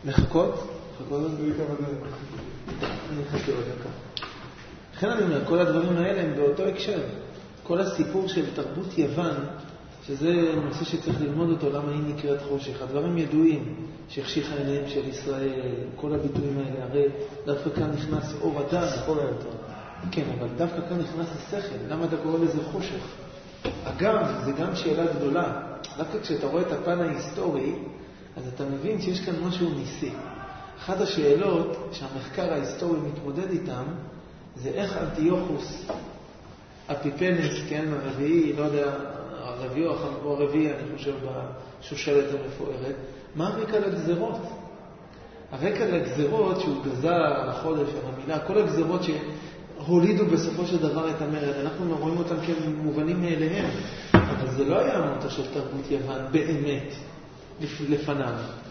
לחכות? לחכות עוד כמה דברים. אני מחכה עוד דקה. לכן אני אומר, כל הדברים האלה הם באותו הקשר. כל הסיפור של תרבות יוון, שזה נושא שצריך ללמוד אותו, למה היא נקראת חושך. הדברים ידועים, שהחשיך העיניים של ישראל, כל הביטויים האלה, הרי דווקא כאן נכנס אור אדם. כן, אבל דווקא כאן נכנס השכל. למה אתה קורא לזה חושך? אגב, זה גם שאלה גדולה. דווקא כשאתה רואה את הפן ההיסטורי, אז אתה מבין שיש כאן משהו ניסי. אחת השאלות שהמחקר ההיסטורי מתמודד איתם, זה איך אנטיוכוס אפיפנס, כן, הרביעי, לא יודע, הרביעי או הרביעי, אני חושב, בשושלת המפוארת, מה הרקע לגזרות? הרקע לגזרות שהוא גזר על החודש, על המילה, כל הגזרות שהולידו בסופו של דבר את המרד, אנחנו רואים אותם כמובנים מאליהם, אבל זה לא היה המוטו של תרבות יוון באמת לפניו.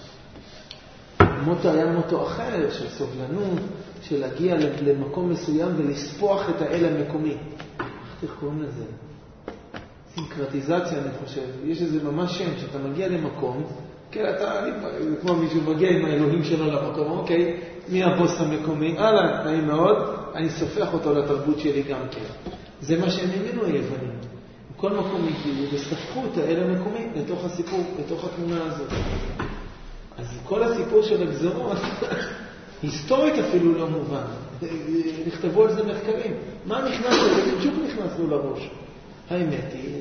המוטו היה מוטו אחר, של סובלנות, של להגיע למקום מסוים ולספוח את האל המקומי. איך קוראים לזה? סינקרטיזציה, אני חושב. יש איזה ממש שם, שאתה מגיע למקום, כן, זה כמו מישהו מגיע עם האלוהים שלו למקום, אוקיי, מי הבוס המקומי? נעים מאוד, אני סופח אותו לתרבות שלי גם כן. זה מה שהם האמינו היוונים. בכל מקום הגיעו וספחו את האל המקומי לתוך הסיפור, לתוך התמונה הזאת. אז כל הסיפור של הגזרות, היסטורית אפילו לא מובן. נכתבו על זה מחקרים. מה נכנס לזה? בדיוק נכנסנו לראש. האמת היא,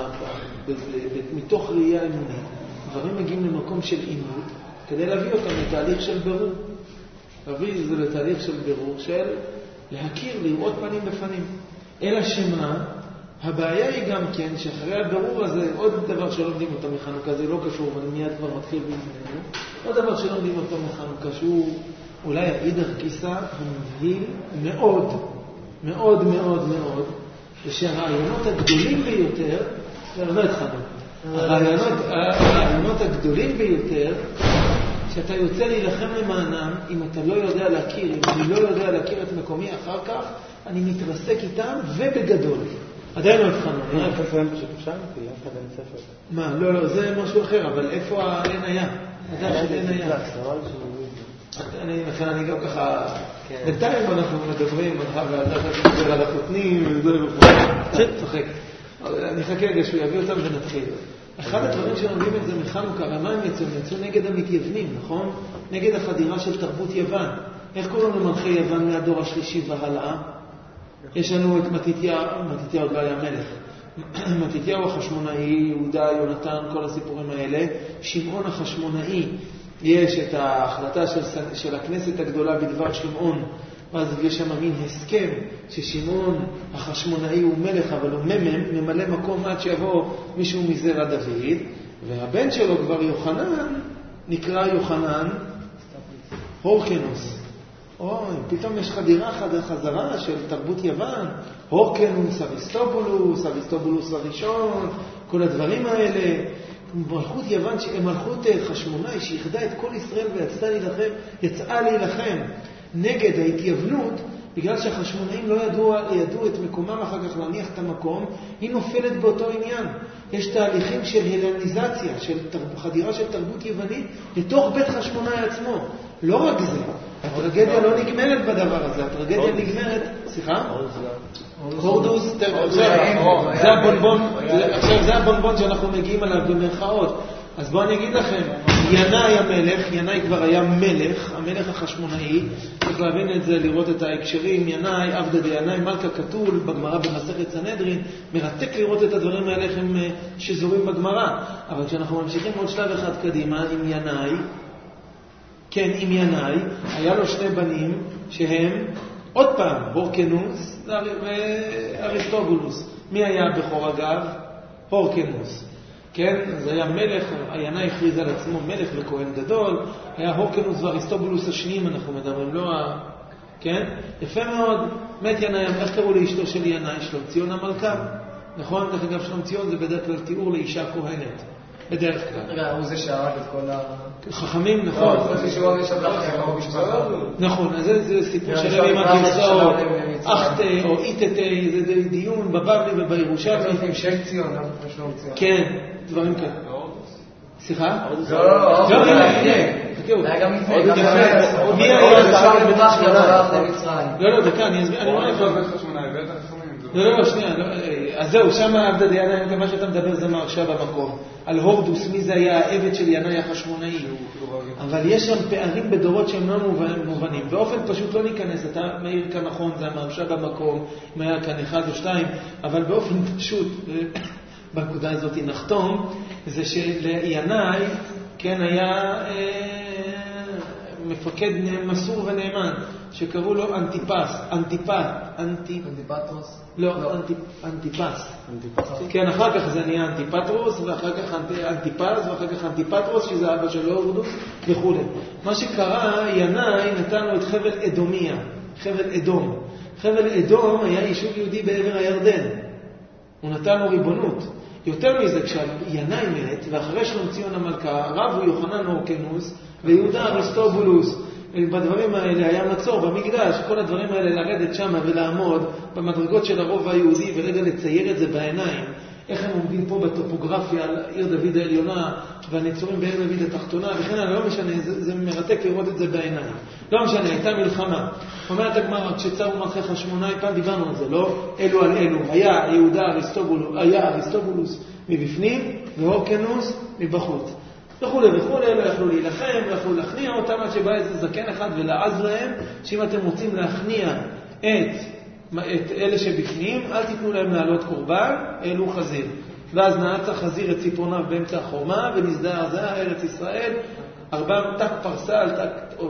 מתוך ראייה אמונית, דברים מגיעים למקום של אימות, כדי להביא אותם לתהליך של ברור. להביא את זה לתהליך של ברור, של להכיר, לראות פנים בפנים. אלא שמה, הבעיה היא גם כן, שאחרי הברור הזה, עוד דבר שלומדים אותו מחנוכה, זה לא קשור, אבל מיד כבר מתחיל בינינו, עוד דבר שלומדים אותו מחנוכה, שהוא אולי האידר כיסה המבהיל מאוד, מאוד מאוד מאוד, ושהרעיונות הגדולים ביותר, לא התחלנו, הרעיונות הגדולים ביותר, שאתה יוצא להילחם למענם, אם אתה לא יודע להכיר, אם אני לא יודע להכיר את מקומי אחר כך, אני מתרסק איתם ובגדול. עדיין לא התחלנו. אני רק לפעמים פשוט אפשר כי אף אחד אין ספר. מה? לא, זה משהו אחר, אבל איפה האין היה? הדף של אין היה. אני גם ככה... בינתיים אנחנו מדברים על החותנים וזה וכו'. צוחק. אני חכה רגע שהוא יביא אותם ונתחיל. אחד הדברים שלומדים את זה מחנוכה, ומה הם יצאו? הם יצאו נגד המתייוונים, נכון? נגד החדירה של תרבות יוון. איך קוראים למלכי יוון מהדור השלישי והלאה? יש לנו את מתתיהו, מתתיהו עוד לא היה מלך. מתתיהו החשמונאי, יהודה, יונתן, כל הסיפורים האלה. שמעון החשמונאי, יש את ההחלטה של הכנסת הגדולה בדבר שמעון, ואז יש שם מין הסכם ששמעון החשמונאי הוא מלך, אבל הוא ממלא מקום עד שיבוא מישהו מזרע דוד, והבן שלו כבר יוחנן, נקרא יוחנן הורקנוס. פתאום יש חזרה של תרבות יוון, הורקנוס, אריסטובולוס הראשון, כל הדברים האלה. מלכות יוון, מלכות חשמונאי שיחדה את כל ישראל ויצאה להילחם נגד ההתייוונות, בגלל שהחשמונאים לא ידעו את מקומם אחר כך להניח את המקום, היא נופלת באותו עניין. יש תהליכים של הלניזציה, של חדירה של תרבות יוונית לתוך בית חשמונאי עצמו. לא רק זה, הטרגדיה לא נגמרת בדבר הזה, הטרגדיה נגמרת, סליחה? הורדוס, זה הבונבון שאנחנו מגיעים עליו במרכאות. אז בואו אני אגיד לכם, ינאי המלך, ינאי כבר היה מלך, המלך החשמונאי, צריך להבין את זה, לראות את ההקשרים, ינאי, עבד ינאי, מלכה כתול, בגמרא במסכת סנהדרין, מרתק לראות את הדברים האלה, הם שזורים בגמרא. אבל כשאנחנו ממשיכים עוד שלב אחד קדימה, עם ינאי, כן, עם ינאי, היה לו שני בנים שהם, עוד פעם, הורקנוס ואריסטובולוס. מי היה בכור אגב? הורקנוס. כן, אז היה מלך, ינאי הכריז על עצמו מלך וכהן גדול, היה הורקנוס ואריסטובולוס השניים, אנחנו מדברים, לא כן? יפה מאוד, מת ינאי, איך קראו לאשתו של ינאי? שלומציון המלכה, נכון? דרך אגב, שלומציון זה בדרך כלל תיאור לאישה כהנת, בדרך כלל. רגע, הוא זה שהרג את כל חכמים, נכון. נכון, אז זה סיפור שלם עם הגרסאות, אחת או איתתי, זה דיון בבבלי ובירושלמי. עם שם ציון, כן, דברים כאלה. סליחה? לא, הנה, תרגיע אותי. זה היה גם לפני. מי היה לא, דקה, אני אסביר, אני אומר לך. לא, שנייה, אז זהו, שם עבד ינאי, מה שאתה מדבר זה מרשה במקום. על הורדוס, מי זה היה העבד של ינאי החשמונאי. אבל יש שם פערים בדורות שהם לא מובנים. באופן פשוט לא ניכנס, אתה מעיר כאן נכון, זה המרשה במקום, אם היה כאן אחד או שתיים, אבל באופן פשוט, בנקודה הזאת נחתום, זה שלינאי, כן, היה מפקד מסור ונאמן, שקראו לו אנטיפטרוס? לא, אנטיפס. כן, אחר כך זה נהיה אנטיפטרוס, ואחר כך אנטיפס, ואחר כך אנטיפטרוס, שזה אבא שלו, הורדוס וכו'. מה שקרה, ינאי נתן לו את חבל אדומיה, חבל אדום. חבל אדום היה יישוב יהודי בעבר הירדן. הוא נתן לו ריבונות. יותר מזה, כשינאי מת, ואחרי שלום ציון המלכה, רב הוא יוחנן הורקנוס, ויהודה אריסטובולוס. בדברים האלה היה מצור במקדש, כל הדברים האלה לרדת שם ולעמוד במדרגות של הרוב היהודי ורגע לצייר את זה בעיניים. איך הם עומדים פה בטופוגרפיה על עיר דוד העליונה והנצורים בעיר דוד התחתונה, וכן לא משנה, זה מרתק לראות את זה בעיניים. לא משנה, הייתה מלחמה. אומרת הגמרא, כשצרו מלכי חשמונאי, פעם דיברנו על זה, לא אלו על אלו. היה יהודה אריסטובולוס מבפנים והורקנוס מבחוץ. וכו', לא יכלו להילחם, לא יכלו להכניע אותם, עד שבא איזה זקן אחד ולעז להם, שאם אתם רוצים להכניע את אלה שבפנים, אל תיתנו להם לעלות קורבן, אלו חזיר. ואז נעץ החזיר את ציפורניו באמצע החומה, ונזדער זה ארץ ישראל, 4 תק פרסה על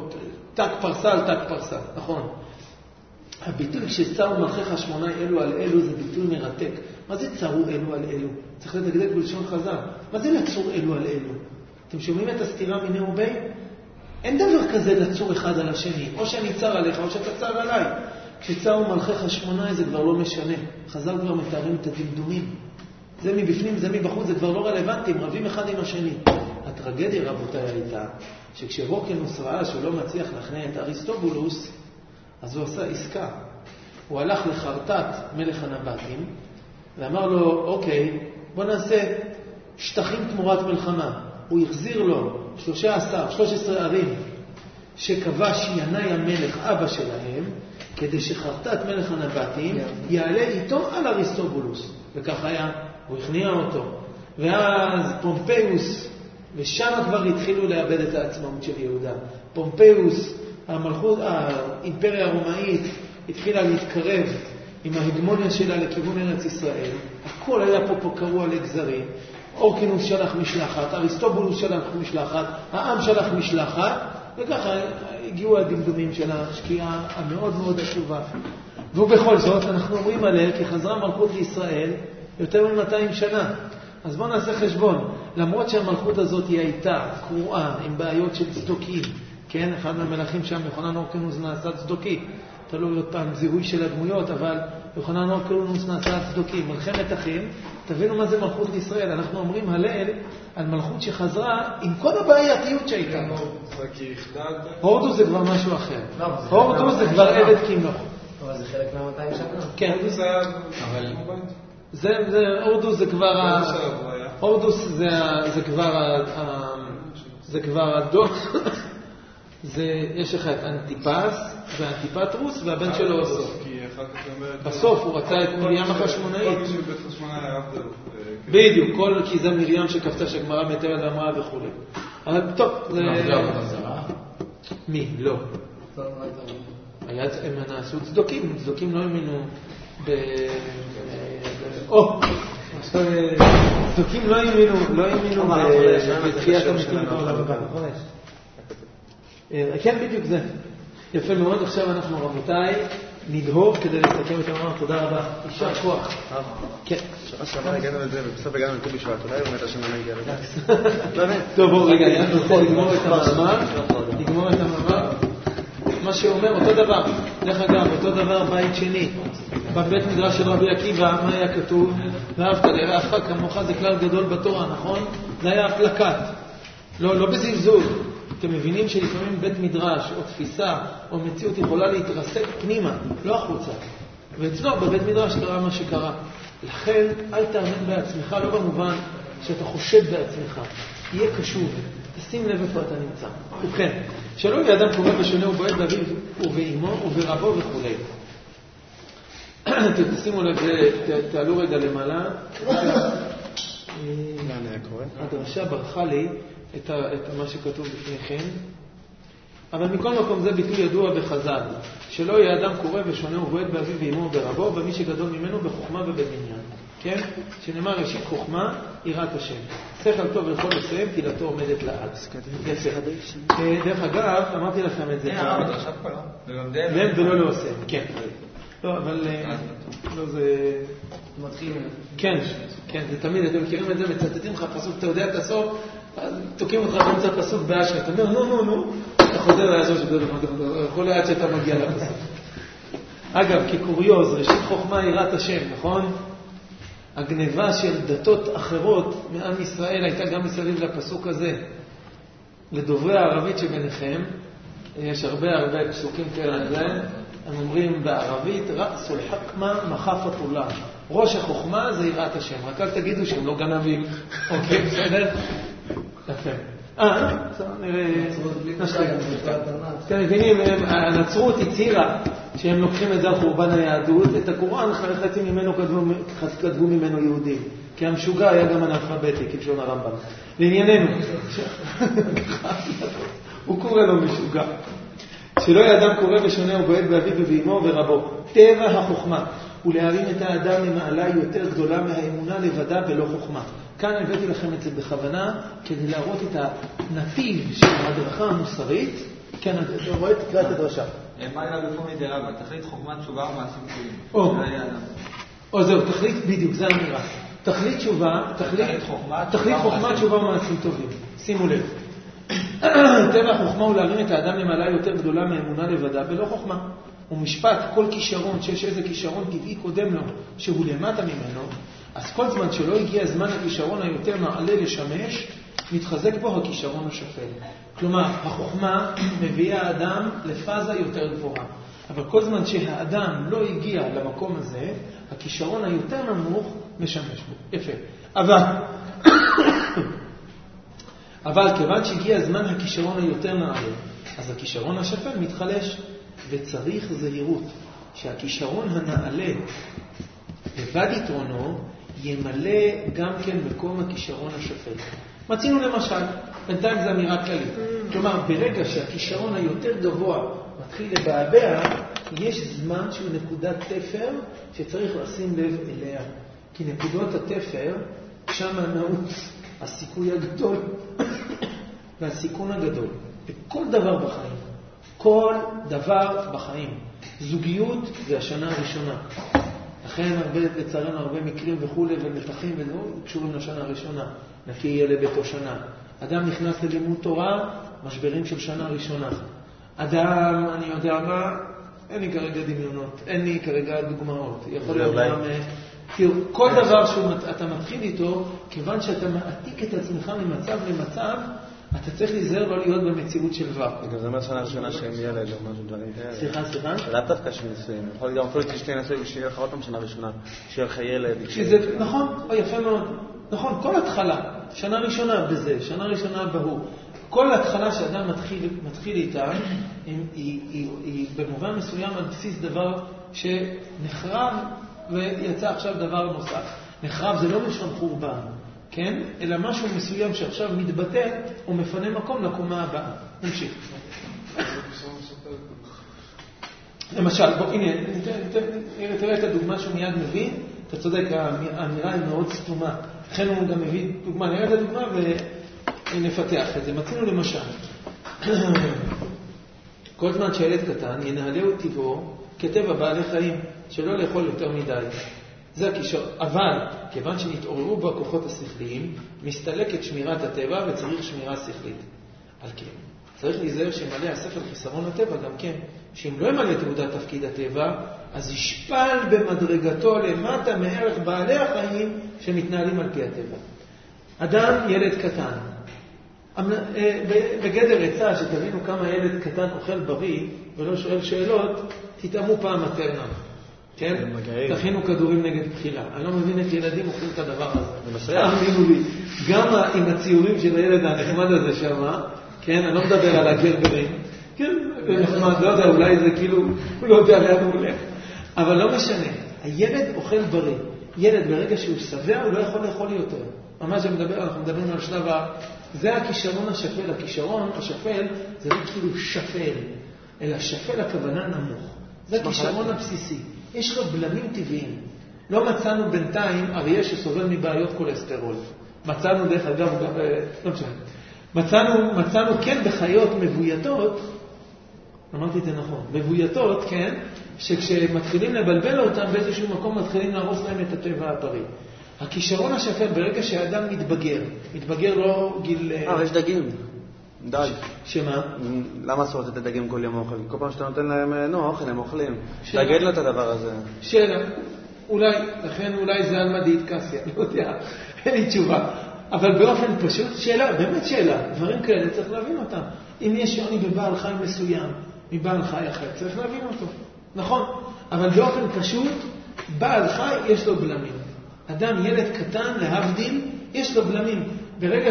תק פרסה, נכון. הביטוי כשצרו מלכי חשמונאי אלו על אלו זה ביטוי מרתק. מה זה צרו אלו על אלו? צריך לדקדק בלשון חז"ל. מה זה לצור אלו על אלו? אתם שומעים את הסתירה מיני ובי? אין דבר כזה לצור אחד על השני. או שאני צר עליך או שאתה צר עליי. כשצרו מלכי חשמונאי זה כבר לא משנה. חז"ל כבר מתארים את הדמדומים. זה מבפנים, זה מבחוץ, זה כבר לא רלוונטי. הם רבים אחד עם השני. הטרגדיה רבותיי הייתה שכשהורקנוס ראה שהוא לא מצליח להכניע את אריסטובולוס, אז הוא עשה עסקה. הוא הלך לחרטט מלך הנבטים ואמר לו, אוקיי, בוא נעשה שטחים תמורת מלחמה. הוא החזיר לו 13 ערים שכבש ינאי המלך אבא שלהם, כדי שחרטט מלך הנבטים יעלה איתו על אריסטובולוס. וכך היה, הוא הכניע אותו. ואז פומפיוס, ושם כבר התחילו לאבד את העצמאות של יהודה. פומפיוס, האימפריה הרומאית, התחילה להתקרב עם ההגמוניה שלה לכיוון ארץ ישראל. הכל היה פה קרוע לגזרים. הורקנוס שלח משלחת, אריסטובולוס שלח משלחת, העם שלח משלחת, וככה הגיעו הדמדומים של השקיעה המאוד מאוד עצובה. ובכל זאת אנחנו אומרים עליה כי חזרה מלכות לישראל יותר מ-200 שנה. אז בואו נעשה חשבון. למרות שהמלכות הזאת היא הייתה קרועה עם בעיות של צדוקים, כן? אחד מהמלכים שם, יוחנן הורקנוס נעשה צדוקי. תלוי עוד פעם זיהוי של הדמויות, אבל יוחנן הורקנוס נעשה צדוקי. מלחמת אחים, תבינו מה זה מלכות לישראל. אנחנו אומרים הלל על מלכות שחזרה עם כל הבעייתיות שהייתה. הורדוס זה כבר משהו אחר. הורדוס זה כבר עבד כמלוך. אבל זה חלק מה-200 שנה. כן. הורדוס זה כבר... הורדוס זה כבר הדוח. יש לך את אנטיפס ואנטיפטרוס והבן שלו הורדוס. בסוף הוא רצה את מרים החשמונאית. בדיוק, כי זה מרים שקפצה שהגמרא מתארת ואמרה וכו'. אבל טוב, זה... מי? לא. הם נעשו צדוקים, צדוקים לא האמינו צדוקים לא האמינו בתחיית המתים בעולם הבא. כן, בדיוק זה. יפה מאוד. עכשיו אנחנו רבותיי נדהור כדי לסכם את המאמר. תודה רבה. יישר כוח. כן. שעבר הגענו לזה ובסוף הגענו לט"ו בשבט. אולי באמת השם לא נגיע לזה. טוב, בואו רגע, אני רוצה לגמור את המאמר. מה שאומר אותו דבר. דרך אגב, אותו דבר בית שני. בבית מדרש של רבי עקיבא, מה היה כתוב? ואהבת לרעך כמוך, זה כלל גדול בתורה, נכון? זה היה הפלקט. לא בזלזול. אתם מבינים שלפעמים בית מדרש או תפיסה או מציאות יכולה להתרסק פנימה, לא החוצה. ואצלו בבית מדרש קרה מה שקרה. לכן אל תאמין בעצמך, לא במובן שאתה חושד בעצמך. תהיה קשוב, תשים לב איפה אתה נמצא. ובכן, שלא יהיה אדם קורא ושונה ובועט באביו ובאמו וברבו וכו'. תשימו לב, תעלו רגע למעלה. הדרשה ברכה לי את מה שכתוב לפניכם. אבל מכל מקום זה ביטוי ידוע בחז"ל, שלא יהיה אדם קורא ושונה ובועט באביו ואמו וברבו, ומי שגדול ממנו בחוכמה ובמניין. כן? שנאמר ראשית חוכמה, יראת השם. שכל טוב ולכל לסיים, תהילתו עומדת לעד. דרך אגב, אמרתי לכם את זה. להם ולא לעושה. כן. לא, אבל... לא זה... מתחיל. כן, כן, זה תמיד, אתם מכירים את זה, מצטטים לך פסוק, אתה יודע את הסוף, תוקעים אותך באמצע פסוק באשרי, אתה אומר, נו, אתה חוזר לעזור שגדול, יכול להיות שאתה מגיע לפסוק. אגב, כקוריוז, ראשית חוכמה יראת השם, נכון? הגניבה של דתות אחרות מעם ישראל הייתה גם מסביב לפסוק הזה. לדוברי הערבית שביניכם, יש הרבה פסוקים כאלה, הם אומרים בערבית, רأסול חכמה מחפת עולם. ראש החוכמה זה יראת השם. רק אל תגידו שהם לא גנבים. אוקיי, בסדר? יפה. נראה... אתם מבינים, הנצרות הצהירה שהם לוקחים את זה על חורבן היהדות, את הקוראן חצי ממנו כתבו ממנו יהודים. כי המשוגע היה גם אנאלפביתי, כלשון הרמב"ם. לענייננו. הוא קורא לו משוגע. שלא יהיה אדם קורא ושונה ובועט באביו ובאמו ורבו. טבע החוכמה הוא להרים את האדם למעלה יותר גדולה מהאמונה לבדה ולא חוכמה. כאן הבאתי לכם את זה בכוונה כדי להראות את הנתיב של ההדרכה המוסרית. כן, אתה רואה? תקרא את הדרשה. מה אלא בפומי דרבה? תכלית חוכמה תשובה ומעשים טובים. או זהו, תכלית בדיוק, זה האמירה. תכלית חוכמה תשובה ומעשים טובים. שימו לב. טבע החוכמה הוא להרים את האדם למעלה יותר גדולה מאמונה לבדה ולא חוכמה. ומשפט, כל כישרון, שיש איזה כישרון טבעי קודם לו, שהוא למטה ממנו, אז כל זמן שלא הגיע זמן הכישרון היותר נעלה לשמש, מתחזק בו הכישרון השפל. כלומר, החוכמה מביאה האדם לפאזה יותר גבוהה. אבל כל זמן שהאדם לא הגיע למקום הזה, הכישרון היותר נמוך משמש בו. יפה. אבל כיוון שהגיע זמן הכישרון היותר נעלה, אז הכישרון השפל מתחלש, וצריך זהירות שהכישרון הנעלה לבד יתרונו ימלא גם כן מקום הכישרון השפל. מצינו למשל, בינתיים זו אמירה כללית. כלומר, ברגע שהכישרון היותר גבוה מתחיל לבעבע, יש זמן שהוא נקודת תפר שצריך לשים לב אליה. כי נקודות התפר, שם נעוץ הסיכוי הגדול והסיכון הגדול. בכל דבר בחיים. כל דבר בחיים. זוגיות זה השנה הראשונה. לכן לצערנו הרבה מקרים וכו' ומתחים ולא קשורים לשנה הראשונה. נקי יהיה לביתו שנה. אדם נכנס ללימוד תורה, משברים של שנה ראשונה. אדם, אני יודע מה, אין לי כרגע דמיונות, אין לי כרגע דוגמאות. יכול להיות גם... תראו, כל דבר שאתה מתחיל איתו, כיוון שאתה מעתיק את עצמך ממצב למצב, אתה צריך להיזהר לא להיות במציאות של ור. גם זה אומר שנה ראשונה שהם ילד או משהו דברים כאלה. סליחה? לאו דווקא של נישואים. יכול להיות גם אפילו שתי נישואים שיהיה לך עוד פעם שנה ראשונה, שיהיה לך ילד. נכון, יפה מאוד. נכון, כל התחלה, שנה ראשונה בזה, שנה ראשונה בהוא. כל התחלה שאדם מתחיל איתה, היא במובן מסוים על בסיס דבר שנחרב ויצא עכשיו דבר נוסף. נחרב זה לא משום חורבן. כן? אלא משהו מסוים שעכשיו מתבטל ומפנה מקום לקומה הבאה. נמשיך. למשל, בוא, הנה, תראה את הדוגמה שהוא מיד מביא. אתה צודק, האמירה היא מאוד סתומה. לכן הוא גם מביא דוגמה. נראה את הדוגמה ונפתח את זה. מצינו למשל. כל זמן שהילד קטן ינהלהו טבעו כטבע בעלי חיים, שלא לאכול יותר מדי. זה הקישור. אבל, כיוון שנתעוררו בו הכוחות השכליים, מסתלקת שמירת הטבע וצריך שמירה שכלית. על כן, צריך להיזהר שמלא הספר חיסרון הטבע גם כן, שאם לא ימלא תעודת תפקיד הטבע, אז ישפל במדרגתו למטה מערך בעלי החיים שמתנהלים על פי הטבע. אדם, ילד קטן. בגדר עצה שתבינו כמה ילד קטן אוכל בריא ולא שואל שאלות, תתאמו פעם מטרנה. כן? תכינו כדורים נגד בחילה. אני לא מבין איך ילדים אוכלים את הדבר הזה. תאמינו לי. גם עם הציורים של הילד הנחמד הזה שם, כן? אני לא מדבר על הגרברים. כן, נחמד, לא יודע, אולי זה כאילו, הוא לא יודע לאן הוא הולך. אבל לא משנה. הילד אוכל בריא. ילד ברגע שהוא שבע, הוא לא יכול לאכול יותר. ממש אנחנו מדברים על שלב זה הכישרון השפל. הכישרון השפל זה לא כאילו שפל, אלא שפל הכוונה נמוך. זה הכישרון הבסיסי. יש לו בלמים טבעיים. לא מצאנו בינתיים אריה שסובל מבעיות קולסטרול. מצאנו דרך אגב, לא משנה. מצאנו כן בחיות מבויתות, אמרתי את זה נכון, מבויתות, כן, שכשמתחילים לבלבל אותם באיזשהו מקום מתחילים להרוס להם את הטבע הפרי. הכישרון השפל ברגע שהאדם מתבגר לא גיל... יש דגים. דג. שמה? למה אסור לתת דגים כל יום אוכל? כל פעם שאתה נותן להם אוכל, הם אוכלים. תגיד לו את הדבר הזה. שאלה. לכן אולי זה על מדעית קסיה, לא יודע, אין לי תשובה. אבל באופן פשוט, שאלה, באמת שאלה. דברים כאלה צריך להבין אותם. אם יש שוני בבעל חי מסוים, מבעל חי אחר, צריך להבין אותו. נכון. אבל באופן פשוט, בעל חי יש לו בלמים. אדם, ילד קטן, להבדיל, יש לו בלמים. ברגע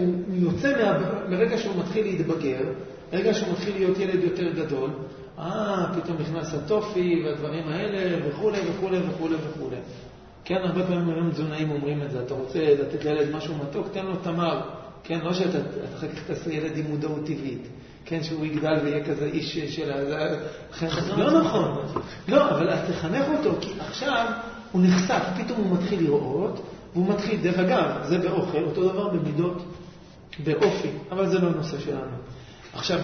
שהוא מתחיל להתבגר, ברגע שהוא מתחיל להיות ילד יותר גדול, פתאום נכנס הטופי והדברים האלה וכו' וכו' וכו' וכו'. כן, הרבה פעמים היום תזונאים אומרים את זה, אתה רוצה לתת לילד משהו מתוק, תן לו תמר. כן, לא שאתה אחר כך תעשה ילד עם מודעות טבעית. כן, שהוא יגדל ויהיה כזה איש של... לא נכון. לא, אבל אז תחנך אותו, כי עכשיו הוא נחשף, פתאום הוא מתחיל לראות, והוא מתחיל, דרך אגב, זה באוכל, אותו דבר במידות, באופי, אבל זה לא נושא שלנו. עכשיו,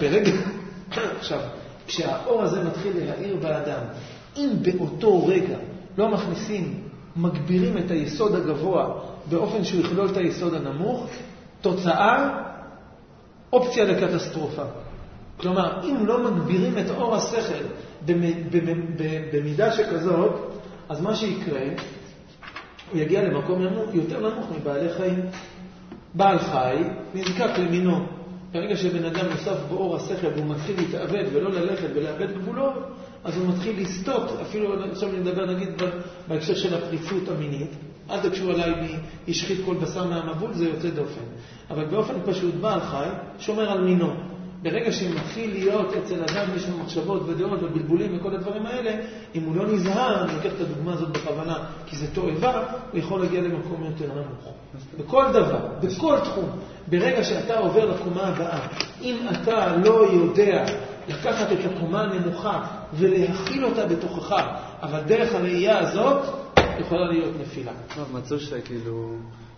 כשהאור הזה מתחיל להאיר באדם, אם באותו רגע לא מכניסים, מגבירים את היסוד הגבוה באופן שהוא יכלול את היסוד הנמוך, תוצאה, אופציה לקטסטרופה. כלומר, אם לא מגבירים את אור השכל במידה שכזאת, אז מה שיקרה, הוא יגיע למקום יותר נמוך מבעלי חיים. בעל חי נזקק למינו. ברגע שבן אדם נוסף באור השכל והוא מתחיל להתאבד ולא ללכת ולאבד גבולות, אז הוא מתחיל לסטות, אפילו עכשיו נדבר נגיד בהקשר של הפריצות המינית, אל תקשו עליי ישחית כל בשר מהמבול, זה יוצא דופן. אבל באופן פשוט בעל חי שומר על מינו. ברגע שמתחיל להיות אצל אדם יש לו מחשבות ודעות ובלבולים וכל הדברים האלה, אם הוא לא נזהר, אני לוקח את הדוגמה הזאת בכוונה, כי זה תועבה, הוא יכול להגיע למקום יותר נמוך. בכל דבר, בכל תחום. ברגע שאתה עובר לקומה הבאה, אם אתה לא יודע לקחת את הקומה הנמוכה ולהכיל אותה בתוכך, אבל דרך הראייה הזאת יכולה להיות נפילה. מצאו שכאילו...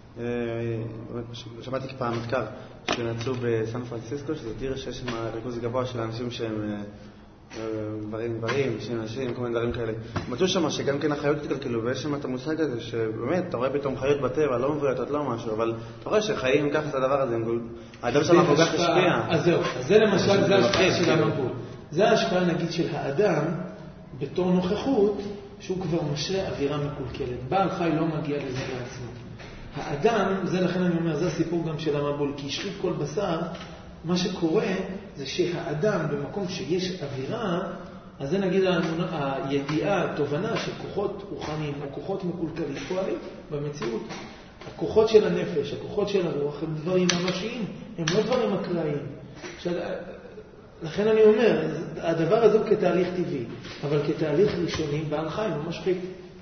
שמעתי פעם מחקר שנצאו בסן פרנסיסקו, שזה עיר שיש שם ריכוז גבוה של אנשים שהם גברים, נשים, כל מיני דברים כאלה. מצאו שם שגם כן החיות התקלקלו, ויש שם את המושג הזה שבאמת, אתה רואה פתאום חיות בטבע, לא מבויתות, לא משהו, אבל אתה רואה שחיים ככה את הדבר הזה, האדם שם כל כך השפיע. אז זהו, זה למשל, זה ההשפעה של המבול. זה ההשפעה נגיד של האדם בתור נוכחות, שהוא כבר משרה אווירה מקולקלת. בעל חי לא מגיע לזה בעצמו. האדם, זה לכן אני אומר, זה הסיפור גם של המבול, כי השחית כל בשר, מה שקורה זה שהאדם במקום שיש אווירה, אז זה נגיד הידיעה, התובנה של כוחות רוחניים או כוחות מקולקלים פועלים במציאות. הכוחות של הנפש, הכוחות של הרוח הם דברים ממשיים, הם לא דברים אקראיים. לכן אני אומר, הדבר הזה הוא כתהליך טבעי, אבל כתהליך ראשוני בעל חי הוא משחית.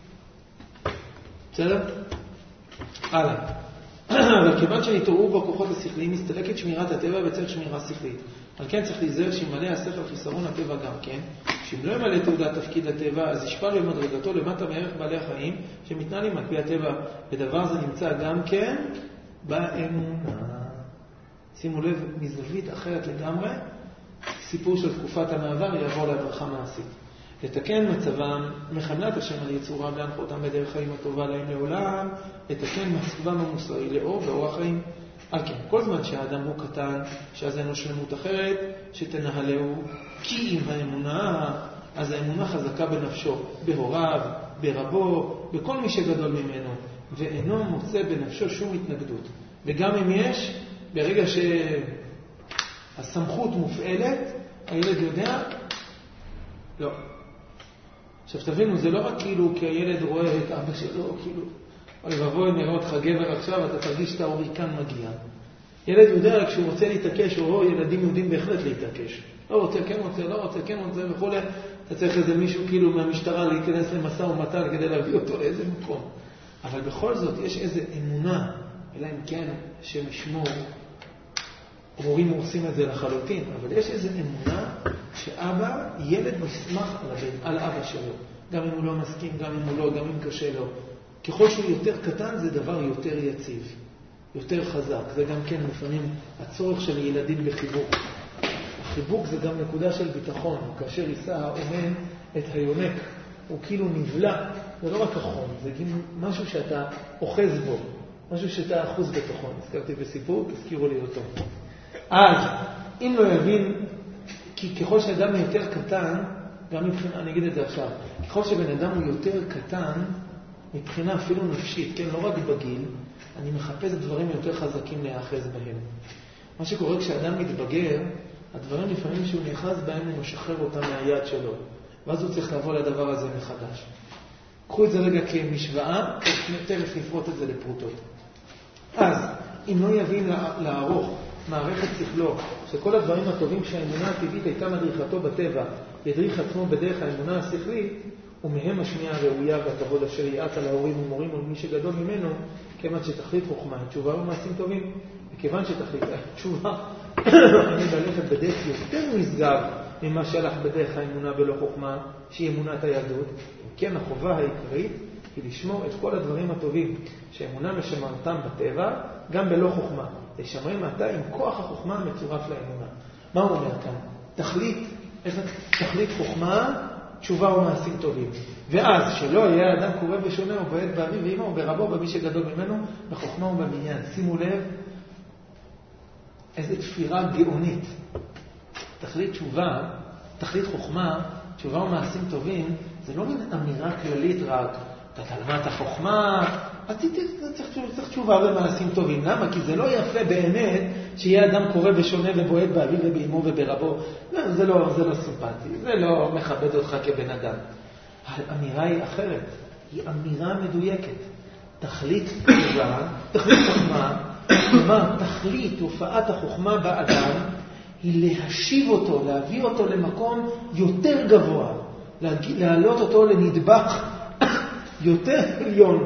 בסדר? הלאה. אבל כיוון שנתעוררו בו הכוחות השכליים, מסתלקת שמירת הטבע וצריך שמירה שכלית. על כן צריך להיזהר שימלא השכל חיסרון הטבע גם כן, שאם לא ימלא תעודת תפקיד הטבע, אז ישפל במדרגתו למטה מערך בעלי החיים שמתנהלים על פי הטבע. ודבר זה נמצא גם כן באמונה. שימו לב, מזווית אחרת לגמרי, סיפור של תקופת המעבר יעבור להברכה מעשית. לתקן מצבם מחמלת השם על יצורם, להנחותם בדרך חיים הטובה להם לעולם, לתקן מצבם המוסרי לאור ואורח חיים. על כן, כל זמן שהאדם הוא קטן, שאז אין לו שלמות אחרת, שתנהלהו, כי עם האמונה, אז האמונה חזקה בנפשו, בהוריו, ברבו, בכל מי שגדול ממנו, ואינו מוצא בנפשו שום התנגדות. וגם אם יש, ברגע שהסמכות מופעלת, הילד יודע, לא. עכשיו תבינו, זה לא רק כאילו כי הילד רואה את אבא שלו, כאילו, אוי ובואי נראה אותך גבר עכשיו, אתה תרגיש את ההוריקן מגיע. ילד יודע כשהוא רוצה להתעקש, או ילדים יודעים בהחלט להתעקש. לא רוצה, כן רוצה, לא רוצה, כן רוצה וכו'. אתה צריך איזה מישהו כאילו מהמשטרה להיכנס למשא ומתן כדי להביא אותו לאיזה מקום. אבל בכל זאת יש איזו אמונה, אלא אם כן השם ישמור, הורים עושים את זה לחלוטין, אבל יש איזו אמונה שאבא, ילד מסמך על אבא שלו. גם אם הוא לא מסכים, גם אם הוא לא, גם אם קשה לו. ככל שהוא יותר קטן זה דבר יותר יציב, יותר חזק. זה גם כן לפעמים הצורך של ילדים בחיבוק. החיבוק זה גם נקודה של ביטחון. כאשר יישא האומן את היונק, הוא כאילו נבלע. זה לא רק החום, זה משהו שאתה אוחז בו, משהו שאתה אחוז בתוכו. הזכרתי בסיפור, תזכירו לי אותו. אז, אם לא יבין, כי ככל שאדם יותר קטן, גם מבחינה, אני אגיד את זה עכשיו, ככל שבן אדם הוא יותר קטן, מבחינה אפילו נפשית, כן, לא רק בגיל, אני מחפש דברים יותר חזקים להיאחז בהם. מה שקורה כשאדם מתבגר, הדברים לפעמים שהוא נאחז בהם, הוא משחרר אותם מהיד שלו, ואז הוא צריך לבוא לדבר הזה מחדש. קחו את זה רגע כמשוואה, תכף נפרוט את זה לפרוטות. אז, אם לא יבין לערוך מערכת שכלו, שכל הדברים הטובים שהאמונה הטבעית הייתה מדריכתו בטבע, ידריך עצמו בדרך האמונה השכלית, ומהם השמיעה הראויה והכבוד אשר יעץ על ההורים ומורים ומי שגדול ממנו, כיוון שתכלית חוכמה, תשובה ומעשים טובים, וכיוון שתכלית תשובה, אני ללכת בדרך יותר נשגב ממה שהלך בדרך האמונה ולא חוכמה, שהיא אמונת היהדות. כן, החובה העיקרית היא לשמור את כל הדברים הטובים שהאמונה משמרתם בטבע, גם בלא חוכמה. לשמר מעתה עם כוח החוכמה מצורף לאמונה. מה הוא אומר כאן? תכלית חוכמה, תשובה ומעשים טובים. ואז שלא יהיה אדם קורא ושונה או בועט באביו ואמא או ברבו במי שגדול ממנו, בחוכמה ובמניין. שימו לב איזו תפירה גאונית. תכלית חוכמה, תשובה ומעשים טובים, זה לא מין אמירה כללית רק, אתה תלמד החוכמה, צריך תשובה ומעשים טובים. למה? כי זה לא יפה באמת שיהיה אדם קורא ושונה ובועט באביו ובאמו וברבו. זה לא סימפטי, זה לא מכבד אותך כבן אדם. האמירה היא אחרת, היא אמירה מדויקת. תכלית תשובה, תכלית חוכמה, כלומר תכלית הופעת החוכמה באדם היא להשיב אותו, להביא אותו למקום יותר גבוה, להעלות אותו לנדבך יותר עליון.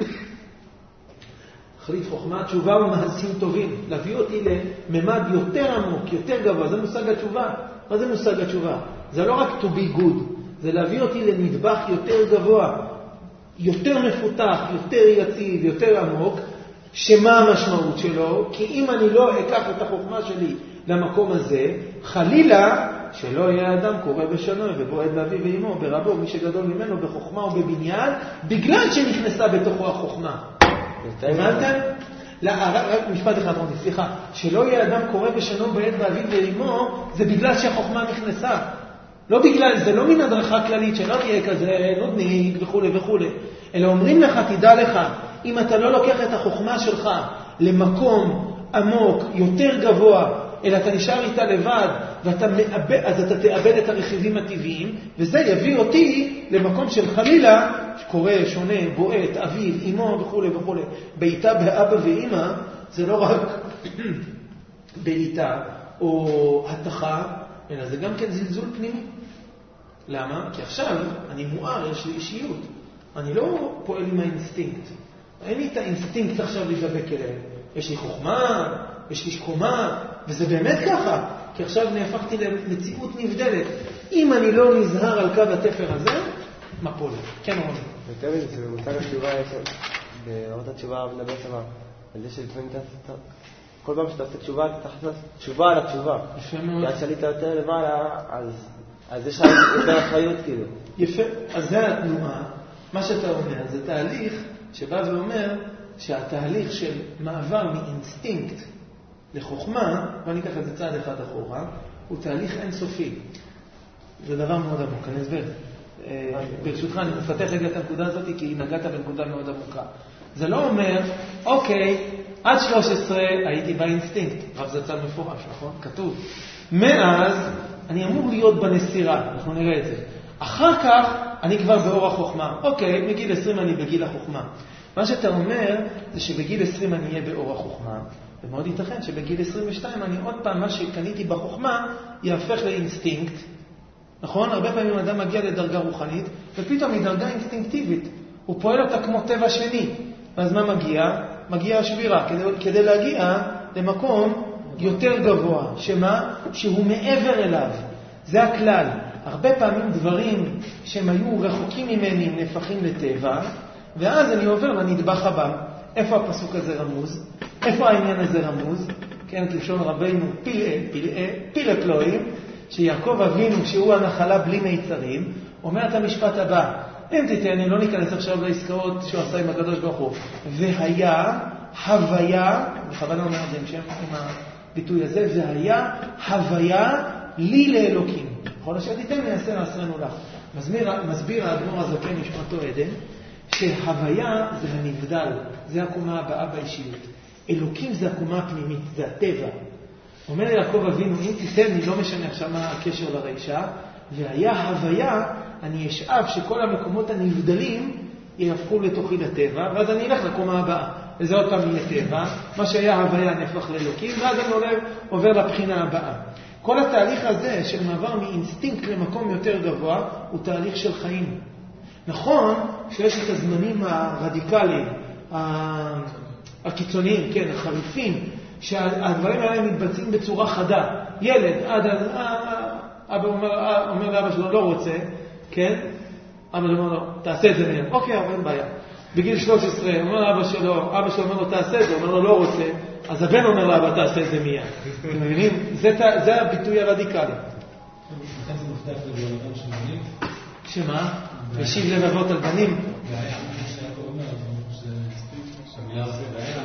תכלית חוכמה, תשובה ומעשים טובים, להביא אותי לממד יותר עמוק, יותר גבוה. זה מושג התשובה. מה זה מושג התשובה? זה לא רק to be good, זה להביא אותי לנדבך יותר גבוה, יותר מפותח, יותר יציב, יותר עמוק. שמה המשמעות שלו? כי אם אני לא אקח את החוכמה שלי למקום הזה, חלילה שלא יהיה אדם קורא בשנוי ובועט באביו ואמו ברבו מי שגדול ממנו בחוכמה ובבניין, בגלל שנכנסה בתוכו החוכמה. הבנתם? רק משפט אחד רוני, סליחה. שלא יהיה אדם קורא בשנוי ובועט באביו ואמו, זה בגלל שהחוכמה נכנסה. לא בגלל, זה לא מן הדרכה כללית שלא תהיה כזה נודניק וכו' וכו'. אלא אומרים לך, תדע לך, אם אתה לא לוקח את החוכמה שלך למקום עמוק, יותר גבוה, אלא אתה נשאר איתה לבד, אז אתה תאבד את הרכיבים הטבעיים, וזה יביא אותי למקום של חלילה, שקורא, שונה, בועט, אביו, אמו וכו' וכו'. בעיטה באבא ואמא, זה לא רק בעיטה או התחה, אלא זה גם כן זלזול פנימי. למה? כי עכשיו אני מואר, יש לי אישיות. אני לא פועל עם האינסטינקט. אין לי את האינסטינקט עכשיו להידבק אליהם. יש לי חוכמה, יש לי שקומה, וזה באמת ככה. כי עכשיו נהפכתי למציאות נבדלת. אם אני לא נזהר על קו התפר הזה, מפול. כן, רוני. יותר מזה, זה במושג התשובה, ברמת התשובה נדבר צבא. על זה שלפעמים כל פעם שאתה עושה תשובה, אתה תחת תשובה על התשובה. יפה מאוד. כי עד שעלית יותר למעלה, אז יש לך יותר אחריות כאילו. יפה. אז זה התנועה. מה שאתה אומר, זה תהליך שבא ואומר שהתהליך של מעבר מאינסטינקט לחוכמה, ואני אקח את זה צעד אחד אחורה, הוא תהליך אינסופי. זה דבר מאוד עמוק, אני אסביר. ברשותך, אני מפתח רגע את הנקודה הזאת, כי נגעת בנקודה מאוד עמוקה. זה לא אומר, אוקיי, עד 13 הייתי באינסטינקט, רב זה צד מפורש, נכון? כתוב. מאז אני אמור להיות בנסירה, אנחנו נראה את זה. אחר כך אני כבר באור החוכמה. אוקיי, מגיל 20 אני בגיל החוכמה. מה שאתה אומר זה שבגיל 20 אני אהיה באור החוכמה, ומאוד ייתכן שבגיל 22 אני עוד פעם, מה שקניתי בחוכמה יהפך לאינסטינקט. נכון? הרבה פעמים אדם מגיע לדרגה רוחנית, ופתאום היא דרגה אינסטינקטיבית. הוא פועל אותה כמו טבע שני. אז מה מגיע? מגיע השבירה, כדי להגיע למקום יותר גבוה. שמה? שהוא מעבר אליו. זה הכלל. הרבה פעמים דברים שהם היו רחוקים ממני נהפכים לטבע, ואז אני עובר לנדבך הבא. איפה הפסוק הזה רמוז? איפה העניין הזה רמוז? כן, כלשון רבינו פילה פלואים, שיעקב אבינו, שהוא הנחלה בלי מיצרים, אומר את המשפט הבא, אם תיתן, אני לא ניכנס עכשיו לעסקאות שהוא עשה עם הקדוש ברוך הוא, והיה, הוויה, בכוונה אומר את זה עם הביטוי הזה, והיה, הוויה לי לאלוקים. בכל אשר תיתן יעשה לעשרנו לך. מסביר האדמו"ר הזקן נשמתו עדן, שהוויה זה הנבדל, זה הקומה הבאה באישיות. אלוקים זה הקומה הפנימית, זה הטבע. אומר יעקב אבינו, אם תיתן לי, לא משנה עכשיו מה הקשר לרישה, והיה הוויה, אני אשאב שכל המקומות הנבדלים יהפכו לתוכי לטבע, ואז אני אלך לקומה הבאה. וזה עוד פעם יהיה טבע, מה שהיה הוויה נהפך לאלוקים, ואז אני עובר לבחינה הבאה. כל התהליך הזה של מעבר מאינסטינקט למקום יותר גבוה, הוא תהליך של חיים. נכון שיש את הזמנים הרדיקליים, הקיצוניים, כן, החריפים, שהדברים האלה מתבצעים בצורה חדה. ילד, אבא אומר לאבא שלו, לא רוצה, כן? אבא שלו אומר לו, תעשה את זה מיד. אוקיי, אבל אין בעיה. בגיל 13, אומר לאבא שלו, אבא שלו אומר לו, תעשה את זה, אומר לו, לא רוצה. אז הבן אומר לאבא, תעשה את זה מיד. אתם מבינים? זה הביטוי הרדיקלי. לכן זה מפתח לבעלתם של בנים? שמה? ושיב לבבות על בנים. והיה, מה שיעקב אומר, שזה מספיק, שהמילה הזה והיה,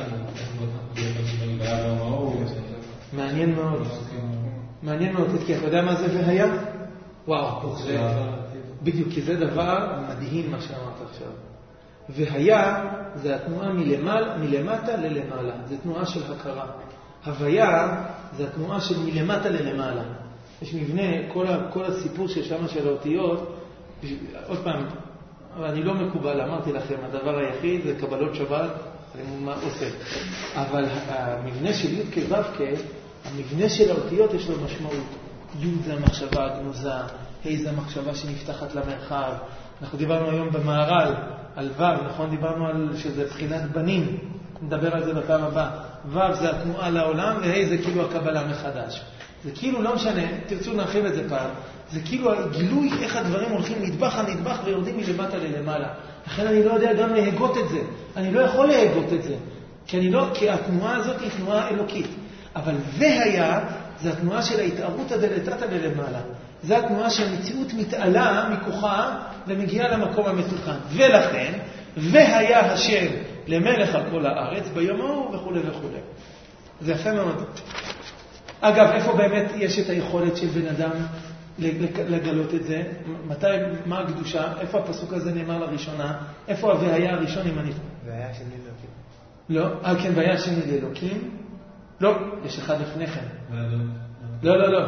מעניין מאוד. מעניין מאוד, כי אתה יודע מה זה והיה? וואו, בדיוק, כי זה דבר מדהים מה שאמרת עכשיו. והיה זה התנועה מלמטה ללמעלה, זה תנועה של הכרה. הוויה זה התנועה של מלמטה ללמעלה. יש מבנה, כל הסיפור ששמה של האותיות, עוד פעם, אני לא מקובל, אמרתי לכם, הדבר היחיד זה קבלות שבת, אני עושה. אבל המבנה של י' כו' המבנה של האותיות יש לו משמעות. י' זה המחשבה הגנוזה, ה' זה המחשבה שנפתחת למרחב. אנחנו דיברנו היום במערל על ו', נכון? דיברנו על שזה בחינת בנים. נדבר על זה בפעם הבאה. ו' זה התנועה לעולם, וה' זה כאילו הקבלה מחדש. זה כאילו, לא משנה, תרצו נרחיב את זה פעם, זה כאילו הגילוי איך הדברים הולכים נדבך על נדבך ויורדים מלמטה ללמעלה. לכן אני לא יודע גם להגות את זה. אני לא יכול להגות את זה. כי התנועה הזאת היא תנועה אלוקית. אבל והיה, זה התנועה של ההתארות הדלתתא ללמעלה. זה התנועה שהמציאות מתעלה מכוחה ומגיעה למקום המתוקן. ולכן, והיה השם למלך על כל הארץ ביום ההוא וכו' וכו'. זה יפה מאוד. אגב, איפה באמת יש את היכולת של בן אדם לגלות את זה? מתי, מה הקדושה? איפה הפסוק הזה נאמר לראשונה? איפה הוהיה הראשון אם אני... והיה השני לאלוקים. לא, כן, והיה השני לאלוקים. לא, יש אחד לפני כן. לא.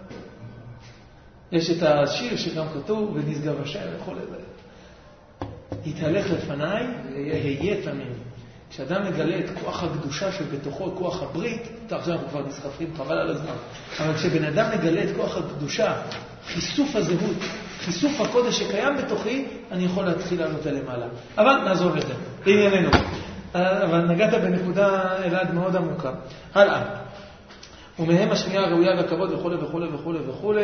יש את השיר שגם כתוב, ונשגב השם וכל זה. יתהלך לפניי ויהיה תמים. כשאדם מגלה את כוח הקדושה שבתוכו, כוח הברית, עכשיו אנחנו כבר נסחפים, חבל על הזמן. אבל כשבן אדם מגלה את כוח הקדושה, חיסוף הזהות, חיסוף הקודש שקיים בתוכי, אני יכול להתחיל לעלות למעלה. אבל נעזוב את זה, לענייננו. אבל נגעת בנקודה אלעד מאוד עמוקה. הלאה. ומהם השמיעה הראויה והכבוד וכו' וכו' וכו' וכו'.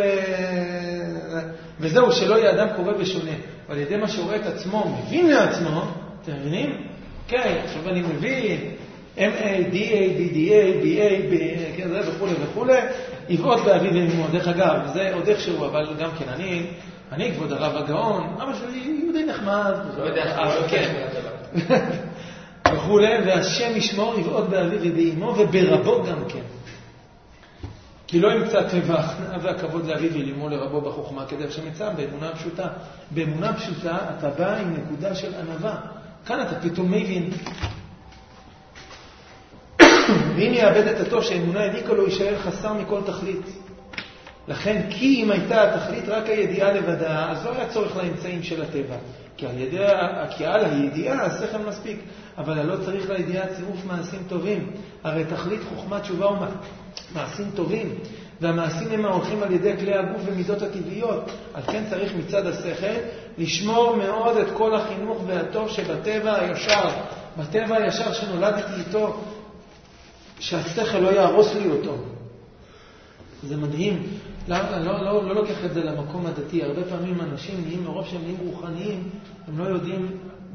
וזהו, שלא יהיה אדם קורא ושונה. ועל ידי מה שרואה את עצמו, מבין לעצמו, אתם מבינים? כן, עכשיו אני מבין, M-A-D-A-D-D-A, B-A, כן, זה וכו' וכו', יבעוט באביו ואמו. דרך אגב, זה עוד איכשהו, אבל גם כן, אני כבוד הרב הגאון, אבא שלי יהודי נחמד, כן, וכו', והשם ישמור יבעוט באביו ובאמו, וברבו גם כן. כי לא ימצא טבח והכבוד לאביו ולאמו לרבו בחוכמה, כדי שמצא באמונה פשוטה. באמונה פשוטה אתה בא עם נקודה של ענווה. כאן אתה פתאום מבין. ואם יאבד את הטוב שהאמונה העניקה לו, יישאר חסר מכל תכלית. לכן, כי אם הייתה התכלית רק הידיעה לבדה, אז לא היה צורך לאמצעים של הטבע. כי על הידיעה השכל מספיק, אבל לא צריך לידיעה צירוף מעשים טובים. הרי תכלית חוכמת תשובה הוא מעשים טובים, והמעשים הם העורכים על ידי כלי הגוף ומידות הטבעיות. על כן צריך מצד השכל לשמור מאוד את כל החינוך והטוב שבטבע הישר, בטבע הישר שנולדתי איתו, שהשכל לא יהרוס לי אותו. זה מדהים. לא לוקח את זה למקום הדתי. הרבה פעמים אנשים נהיים, מרוב שהם נהיים רוחניים, הם לא יודעים...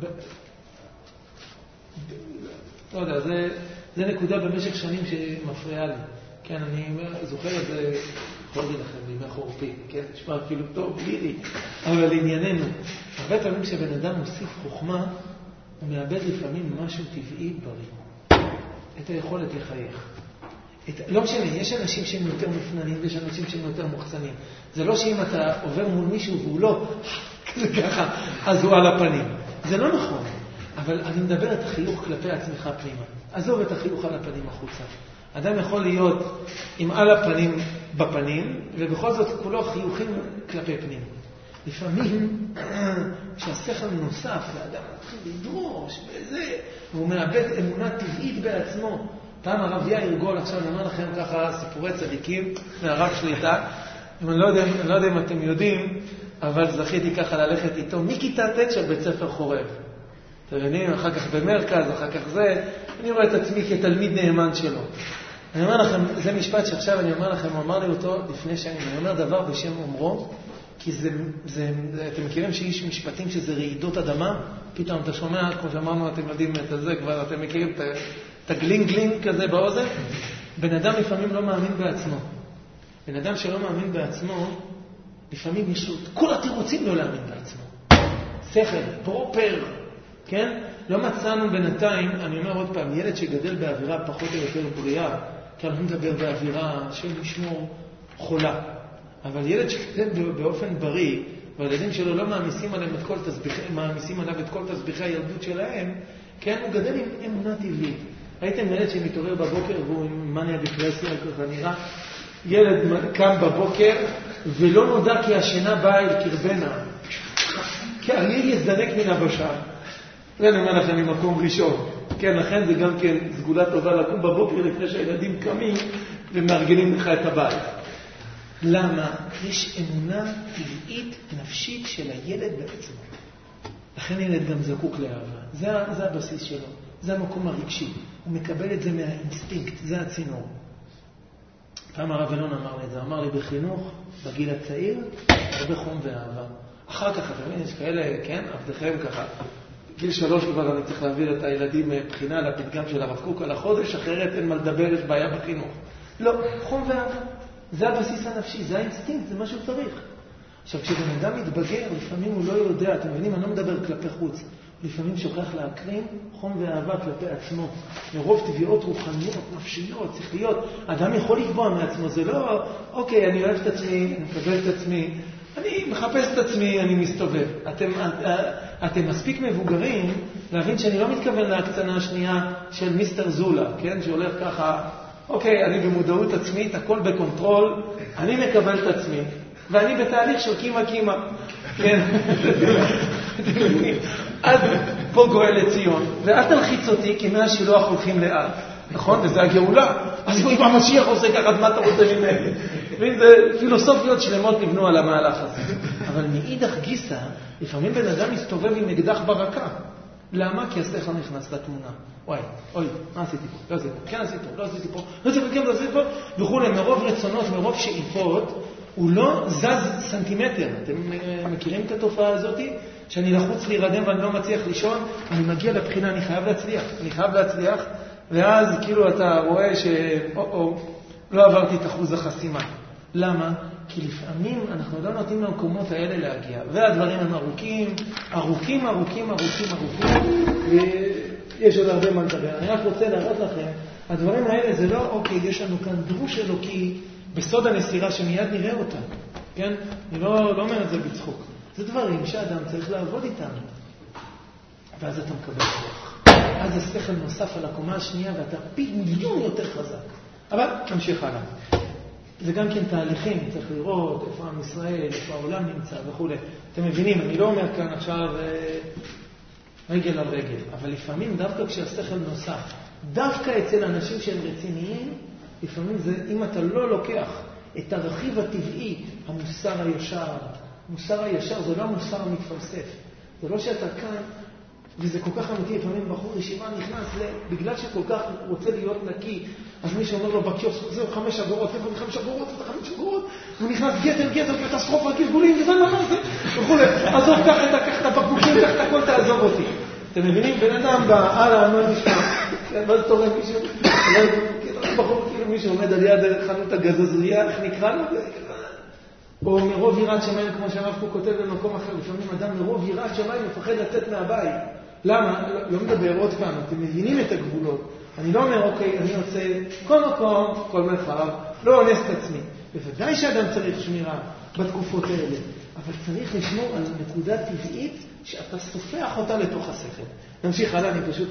לא יודע, זה נקודה במשך שנים שמפריעה לי. כן, אני זוכר את זה, יכול להגיד לכם, בימי חורפי, כן, נשמע כאילו טוב, לירי, אבל לענייננו. הרבה פעמים כשבן אדם מוסיף חוכמה, הוא מאבד לפעמים משהו טבעי בריא. את היכולת לחייך. לא משנה, יש אנשים שהם יותר מפננים ויש אנשים שהם יותר מוחצנים. זה לא שאם אתה עובר מול מישהו והוא לא כזה ככה, אז הוא על הפנים. זה לא נכון. אבל אני מדבר את החיוך כלפי עצמך פנימה. עזוב את החיוך על הפנים החוצה. אדם יכול להיות עם על הפנים בפנים, ובכל זאת כולו חיוכים כלפי פנים. לפעמים, כשהשכל נוסף, לאדם מתחיל לדרוש וזה, והוא מאבד אמונה טבעית בעצמו. פעם הרב יאיר גול, עכשיו אני אומר לכם ככה סיפורי צדיקים, מהרב שליטה, אני לא יודע אם אתם יודעים, אבל זכיתי ככה ללכת איתו מכיתה ט' של בית ספר חורב. אתם יודעים, אחר כך במרכז, אחר כך זה, אני רואה את עצמי כתלמיד נאמן שלו. אני אומר לכם, זה משפט שעכשיו אני אומר לכם, הוא אמר לי אותו לפני שנים, אני אומר דבר בשם אומרו, כי אתם מכירים שיש משפטים שזה רעידות אדמה? פתאום אתה שומע, כמו שאמרנו, אתם יודעים את זה כבר, אתם מכירים את הגלינג כזה באוזן? בן אדם לפעמים לא מאמין בעצמו. בן אדם שלא מאמין בעצמו, לפעמים יש לו כל התירוצים לא להאמין בעצמו. שכל, פרופר, כן? לא מצאנו בינתיים, אני אומר עוד פעם, ילד שגדל באווירה פחות או יותר בריאה, כי אני מדבר באווירה של לשמור חולה. אבל ילד שגדל באופן בריא, והילדים שלו לא מעמיסים עליו את כל תסביכי הילדות שלהם, כן, הוא גדל עם אמונה טבעית. ראיתם ילד שמתעורר בבוקר והוא עם מניה דיפרסיה, ככה נראה, ילד קם בבוקר ולא נודע כי השינה באה אל קרבנה. כי הילד יזדנק מן הבשל. זה אני אומר לכם ממקום ראשון. כן, לכן זה גם כן סגולה טובה לקום בבוקר לפני שהילדים קמים ומארגנים לך את הבית. למה? יש אמונה טבעית נפשית של הילד בעצמו. לכן ילד גם זקוק לאהבה. זה הבסיס שלו. זה המקום הרגשי. הוא מקבל את זה מהאינסטינקט. זה הצינור. פעם הרב אלון אמר לי את זה. אמר לי בחינוך, בגיל הצעיר, ובחום ואהבה. אחר כך, אתה מבין, יש כאלה, כן, עבדכם ככה. גיל 3 כבר אני צריך להעביר את הילדים מבחינה לפתגם של הרב קוק על החודש, אחרת אין מה לדבר, יש בעיה בחינוך. לא, חום ואהבה. זה הבסיס הנפשי, זה האינסטינקט, זה מה שהוא צריך. עכשיו, כשבן אדם מתבגר, לפעמים הוא לא יודע, אתם מבינים, אני לא מדבר כלפי חוץ. לפעמים שוכח להקרין חום ואהבה כלפי עצמו. מרוב טבעיות רוחניות, נפשיות, שכליות. אדם יכול לקבוע מעצמו, זה לא, אוקיי, אני אוהב את עצמי, אני מקבל את עצמי, אני מחפש את עצמי, אני מסתובב. אתם מספיק מבוגרים להבין שאני לא מתכוון להקצנה השנייה של מיסטר זולה, כן? שהולך ככה, אוקיי, אני במודעות עצמית, הכל בקונטרול, אני מקבל את עצמי, ואני בתהליך של קימה. כן? אז פה גואל לציון, ואל תלחיץ אותי, כי מהשילוח הולכים לאט. נכון? וזה הגאולה. אז אם המשיח עושה ככה, אז מה אתה רוצה ממני? וזה פילוסופיות שלמות נבנו על המהלך הזה. אבל מאידך גיסא, לפעמים בן אדם מסתובב עם אקדח ברקה. למה? כי השכל נכנס לתמונה. וואי, אוי, מה עשיתי פה? לא עשיתי פה, כן עשיתי פה, לא עשיתי פה, לא עשיתי פה, וכולי, מרוב רצונות, מרוב שאיפות, הוא לא זז סנטימטר. אתם מכירים את התופעה הזאת? שאני לחוץ להירדם ואני לא מצליח לישון, אני מגיע לבחינה, אני חייב להצליח, ואז כאילו אתה רואה לא עברתי את אחוז החסימה. למה? כי לפעמים אנחנו לא נותנים למקומות האלה להגיע, והדברים הם ארוכים, ויש עוד הרבה מה לדבר. אני רק רוצה להראות לכם, הדברים האלה זה לא, אוקיי, יש לנו כאן דרוש אלוקי בסוד הנסירה שמיד נראה אותה. כן? אני לא אומר את זה בצחוק. זה דברים שאדם צריך לעבוד איתם. ואז אתה מקבל כוח. אז השכל נוסף על הקומה השנייה, ואתה פי מיליון יותר חזק. אבל נמשיך הלאה. זה גם כן תהליכים, צריך לראות איפה עם ישראל, איפה העולם נמצא וכו'. אתם מבינים, אני לא אומר כאן עכשיו רגל על רגל, אבל לפעמים דווקא כשהשכל נוסף, דווקא אצל אנשים שהם רציניים, לפעמים זה, אם אתה לא לוקח את הרכיב הטבעי, המוסר הישר, מוסר הישר זה לא המוסר המתפלסף, זה לא שאתה כאן, וזה כל כך אמיתי, לפעמים בחור ישיבה נכנס, בגלל שכל כך רוצה להיות נקי, אז מי שאומר לו בקיוסק, זהו 5 אגורות, איפה זה 5 אגורות, זה 5 אגורות, הוא נכנס גטר, קטסטרופה, גלגולים, וזה נכון, זה, וכו', עזוב, קח את הבקבוקים, קח את הכל, תעזוב אותי. אתם מבינים? בן אדם בא, הלאה, מה נשמע? ואז אתה רואה מישהו, בחור, כאילו מישהו עומד על יד חנות הגזזריה, איך נקרא לו? או מרוב יראת שמיים, כמו שהרב פה כותב במקום אחר, לפעמים אדם מרוב יראת שמיים מפחד לצאת מהבית. למה? לא מדבר עוד פעם, אתם מבינים את הגבולות. אני לא אומר, אוקיי, אני יוצא כל מקום, כל מרחב, לא אונס את עצמי. בוודאי שאדם צריך שמירה בתקופות האלה, אבל צריך לשמור על נקודה טבעית שאתה סופח אותה לתוך השכל. נמשיך הלאה, אני פשוט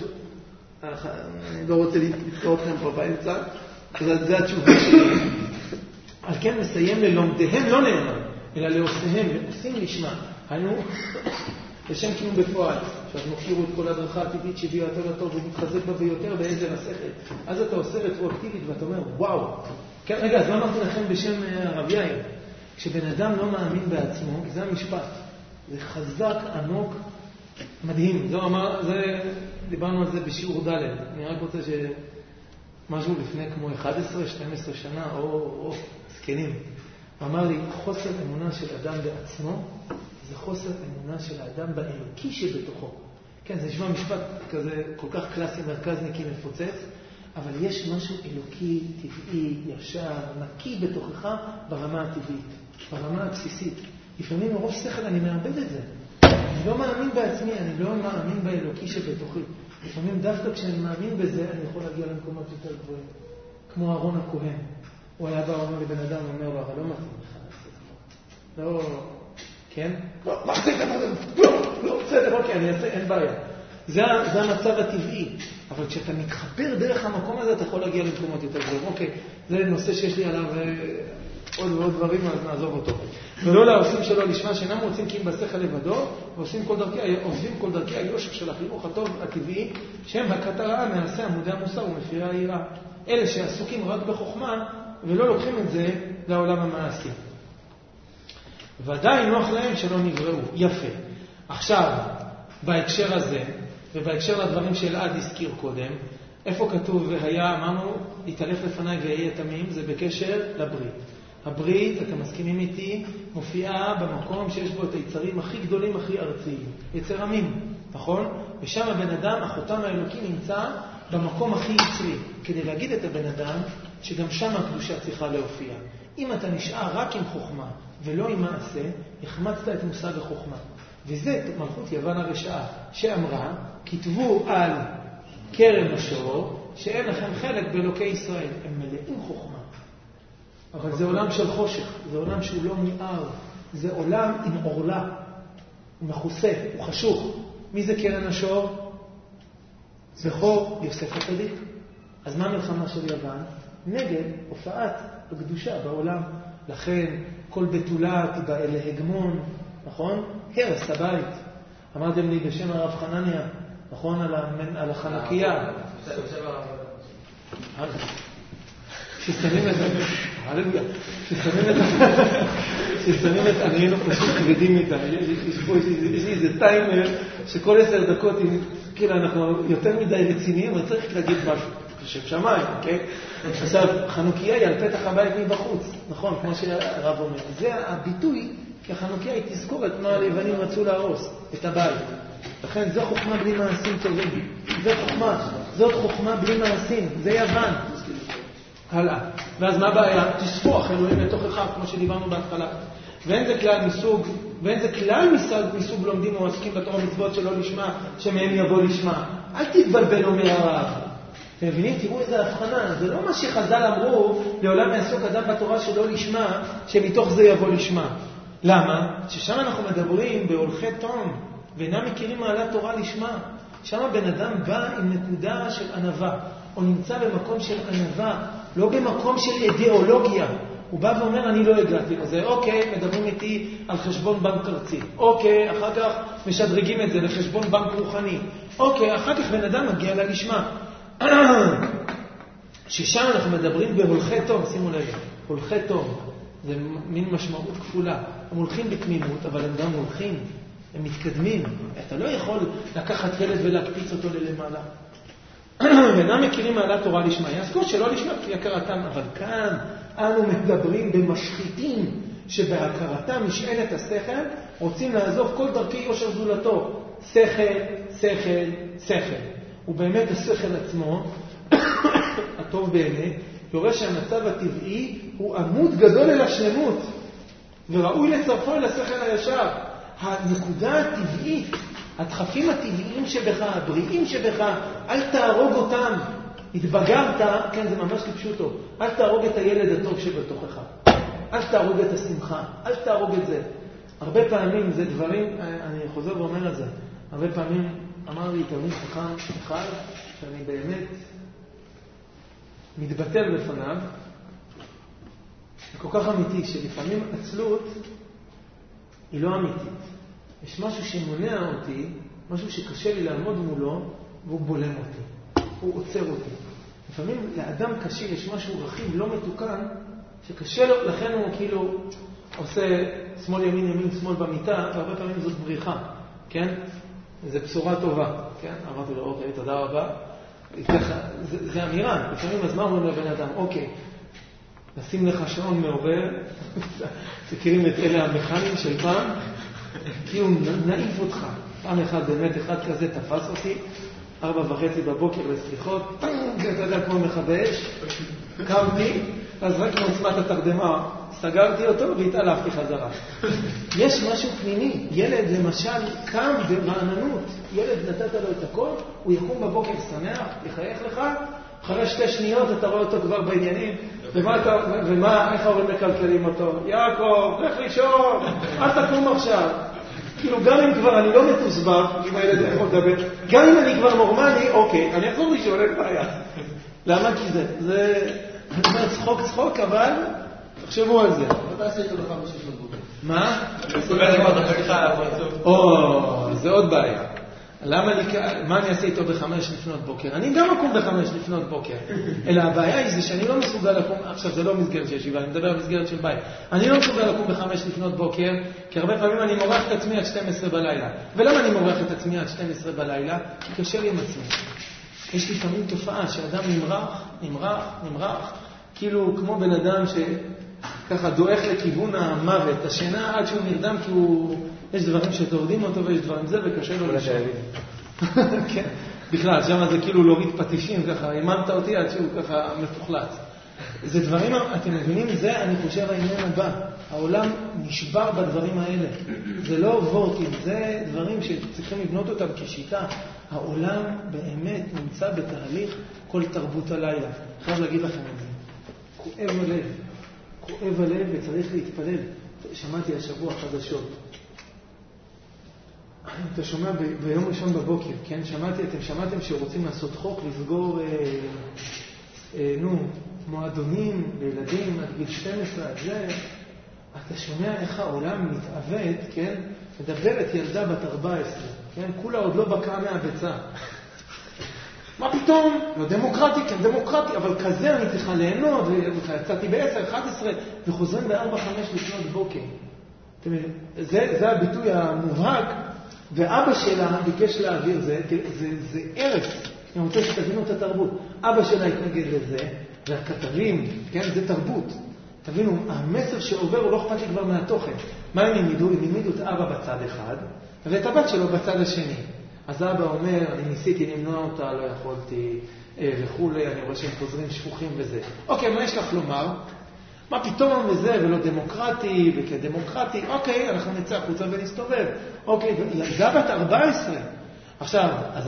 לא רוצה לתקוע אתכם פה באמצע, זה התשובה שלי. על כן מסיים ללומדיהם לא נאמר, אלא לעושיהם, לעושים לשמה. היינו, לשם קיום בפועל, שאת מכירו את כל הדרכה הטבעית שהביאה יותר לטוב ומתחזק בה ביותר בעזר השכל. אז אתה עושה רטרואקטיבית ואתה אומר, וואו. כן, רגע, אז לא אמרתי לכם בשם הרב יאיר. כשבן אדם לא מאמין בעצמו, זה המשפט. זה חזק, ענוק, מדהים. דיברנו על זה בשיעור ד'. אני רק רוצה משהו לפני כמו 11-12 שנה, או זקנים. אמר לי, חוסר אמונה של אדם בעצמו, זה חוסר אמונה של האדם באלוקי שבתוכו. כן, זה נשמע משפט כזה כל כך קלאסי, מרכזניקי מפוצץ, אבל יש משהו אלוקי, טבעי, ישר, נקי בתוכך ברמה הטבעית, ברמה הבסיסית. לפעמים מרוב שכל אני מאבד את זה. אני לא מאמין בעצמי, אני לא מאמין באלוקי שבתוכי. לפעמים דווקא כשאני מאמין בזה, אני יכול להגיע למקומות יותר גבוהים. כמו אהרון הכהן. הוא היה בא ואומר לבן אדם, אומר לו, אבל לא מתאים לך לעשות זאת. לא, כן? לא, מה עשית? לא, בסדר, אוקיי, אני אעשה, אין בעיה. זה המצב הטבעי. אבל כשאתה מתחבר דרך המקום הזה, אתה יכול להגיע למקומות יותר גבוהים. אוקיי, זה נושא שיש לי עליו עוד ועוד דברים, אז נעזוב אותו. ולא לעושים שלו לשמה, שאינם רוצים כי אם בשכל לבדו, ועושים כל דרכי היושר של החינוך הטוב הטבעי, שהם הקטרה מעשה עמודי המוסר ומפירי העירה. אלה שעסוקים רק בחוכמה, ולא לוקחים את זה לעולם המעשי. ודאי נוח להם שלא נבראו. יפה. עכשיו, בהקשר הזה, ובהקשר לדברים שאלעד הזכיר קודם, איפה כתוב והיה, אמרנו, להתעלף לפניי ויהיה תמים, זה בקשר לברית. הברית, אתם מסכימים איתי, מופיעה במקום שיש בו את היצרים הכי גדולים, הכי ארציים. יצר המין, נכון? ושם הבן אדם, החותם האלוקי נמצא במקום הכי יצרי, כדי להגיד את הבן אדם שגם שם הקדושה צריכה להופיע. אם אתה נשאר רק עם חוכמה ולא עם מעשה, החמצת את מושג החוכמה. וזה מלכות יוון הרשעה, שאמרה, כתבו על קרן השור, שאין לכם חלק באלוקי ישראל. הם מלאים חוכמה. אבל זה עולם של חושך, זה עולם שהוא לא מיער, זה עולם עם עורלה, הוא מכוסה, הוא חשוך. מי זה קרן השור? זכור יוסף הצדיק. אז מה המלחמה של יוון? נגד הופעת הקדושה בעולם. לכן כל בתולה תיבא להגמון, נכון? הרס הבית. אמרתם לי בשם הרב חנניה, נכון? על החנקיה. ששמים את עניינו פשוט כבדים איתה. יש לי איזה טיימר שכל 10 דקות, כאילו אנחנו יותר מדי רציניים, אבל צריך להגיד משהו. בשם שמיים, כן? עכשיו, חנוכיה היא על פתח הבית מבחוץ, נכון? כמו שהרב אומר. זה הביטוי, כי החנוכיה היא תזכורת מה היוונים רצו להרוס את הבית. לכן זו חוכמה בלי מעשים טובים. זאת חוכמה בלי מעשים. זה יוון. הלאה. ואז מה הבעיה? תספוח אלוהים לתוכך, כמו שדיברנו בהתחלה. ואין זה כלל מסוג לומדים או עוסקים בתורה מצוות שלא לשמה, שמהם יבוא לשמה. אל תתבלבל אומר הרב. אתם מבינים? תראו איזה הבחנה. זה לא מה שחז"ל אמרו, לעולם יעסוק אדם בתורה שלא לשמה, שמתוך זה יבוא לשמה. למה? ששם אנחנו מדברים בהולכי תום, ואינם מכירים מעלת תורה לשמה. שם הבן אדם בא עם נקודה של ענווה, או נמצא במקום של ענווה, לא במקום של אידיאולוגיה, הוא בא ואומר, אני לא הגעתי לזה. אוקיי, מדברים איתי על חשבון בנק ארצי. אוקיי, אחר כך משדרגים את זה לחשבון בנק רוחני. אוקיי, אחר כך בן אדם מגיע לנשמע. ששם אנחנו מדברים בהולכי תום, שימו לב, הולכי תום. זה מין משמעות כפולה. הם הולכים בתמימות, אבל הם גם הולכים, הם מתקדמים. אתה לא יכול לקחת ילד ולהקפיץ אותו ללמעלה. ואינם מכירים מעלת תורה לשמה. יעסקו שלא לשמה כפי הכרתם, אבל כאן אנו מדברים במשחיתים שבהכרתם משענת השכל, רוצים לעזוב כל דרכי יושר זולתו. שכל, שכל, שכל. ובאמת השכל עצמו, הטוב באמת, יורא שהמצב הטבעי הוא עמוד גדול אל השלמות, וראוי לצרפו אל השכל הישר. הנקודה הטבעית, הדחפים הטבעיים שבך, הבריאים שבך, אל תהרוג אותם. התבגרת, כן, זה ממש כפשוטו, אל תהרוג את הילד הטוב שבתוכך. אל תהרוג את השמחה, אל תהרוג את זה. הרבה פעמים זה דברים, אני חוזר ואומר את זה, הרבה פעמים אמר לי תלמיד חכם אחד, שאני באמת מתבטל בפניו, זה כל כך אמיתי, שלפעמים עצלות היא לא אמיתית. יש משהו שמונע אותי, משהו שקשה לי לעמוד מולו, והוא בולם אותי, הוא עוצר אותי. לפעמים לאדם קשה יש משהו רכיב לא מתוקן, שקשה לו, לכן הוא כאילו עושה שמאל ימין ימין שמאל במיטה, והרבה פעמים זאת בריחה, כן? זה בשורה טובה, כן? אמרתי לו, אוקיי, תודה רבה. זה אמירה, לפעמים אז מה אומרים לבן אדם? אוקיי, נשים לך שעון מעורר, תכירים את אלה המכנים של פעם, כי הוא נעיף אותך. פעם אחד באמת, אחד כזה תפס אותי, 4:30 בבוקר לסליחות, אתה יודע כמו מכבש, קמתי, אז רק מעוצמת התרדמה, סגרתי אותו והתעלפתי חזרה. יש משהו פנימי, ילד למשל קם ברעננות, ילד נתת לו את הכל, הוא יקום בבוקר שמח, יחייך לך, אחרי 2 שניות אתה רואה אותו כבר בעניינים, ומה, איך ההורים מקלקלים אותו? יעקב, לך לישון, אל תקום עכשיו. כאילו גם אם כבר אני לא מתוסבך, אם הילד יכול לדבר, גם אם אני כבר נורמלי, אוקיי, אני אחזור לישון, אין בעיה. למה? כי זה צחוק, אבל תחשבו על זה. אתה עשית לו 5 לפנות בוקר. מה? זה עוד בעיה. מה אני אעשה איתו 5 לפנות בוקר? אני גם אקום 5 לפנות בוקר. אלא הבעיה היא שאני לא מסוגל לקום, עכשיו זה לא מסגרת של ישיבה, אני מדבר על מסגרת של בית. אני לא מסוגל לקום 5 לפנות בוקר, כי הרבה פעמים אני מורח את עצמי עד 12 בלילה. ולמה אני מורח את עצמי עד 12 בלילה? כי קשה לי עם עצמי. יש לפעמים תופעה שאדם נמרח, כאילו כמו בן אדם שככה דואך לכיוון המוות, השינה עד שהוא נרדם, כי יש דברים שתורדים אותו ויש דברים זה, וקשה לו לשאול. כן, בכלל, שם זה כאילו להוריד פטישים, ככה, אימנת אותי עד שהוא ככה מפוחלץ. זה דברים, אתם מבינים, זה אני חושב העניין הבא. העולם נשבר בדברים האלה. זה לא וורטים, זה דברים שצריכים לבנות אותם כשיטה. העולם באמת נמצא בתהליך כל תרבות הלילה. חייב להגיד לכם את זה. כואב הלב וצריך להתפלל. שמעתי השבוע חדשות. אתה שומע ביום ראשון בבוקר, כן? אתם שמעתם שרוצים לעשות חוק, לסגור, מועדונים לילדים עד גיל 12, עד זה. אתה שומע איך העולם מתעוות, כן? מדברת ילדה בת 14, כן? כולה עוד לא בקעה מהביצה. מה פתאום? לא דמוקרטי, כן דמוקרטי, אבל כזה אני צריכה ליהנות, ויצאתי ב-10, 11, וחוזרים ב-4, 5 לפנות בוקר. זה הביטוי המובהק, ואבא שלה ביקש להעביר זה ערך. אני רוצה שתבינו את התרבות. אבא שלה התנגד לזה, והכתבים, כן, זה תרבות. תבינו, המסר שעובר הוא לא אכפת לי כבר מהתוכן. מה הם ילמידו? הם ילמידו את אבא בצד אחד, ואת הבת שלו בצד השני. אז אבא אומר, אני ניסיתי למנוע אותה, לא יכולתי, וכולי, אני רואה שהם חוזרים שפוכים וזה. אוקיי, מה יש לך לומר? מה פתאום וזה, ולא דמוקרטי, וכדמוקרטי, אוקיי, אנחנו נצא החוצה ונסתובב. אוקיי, ילדה בת 14. עכשיו, אז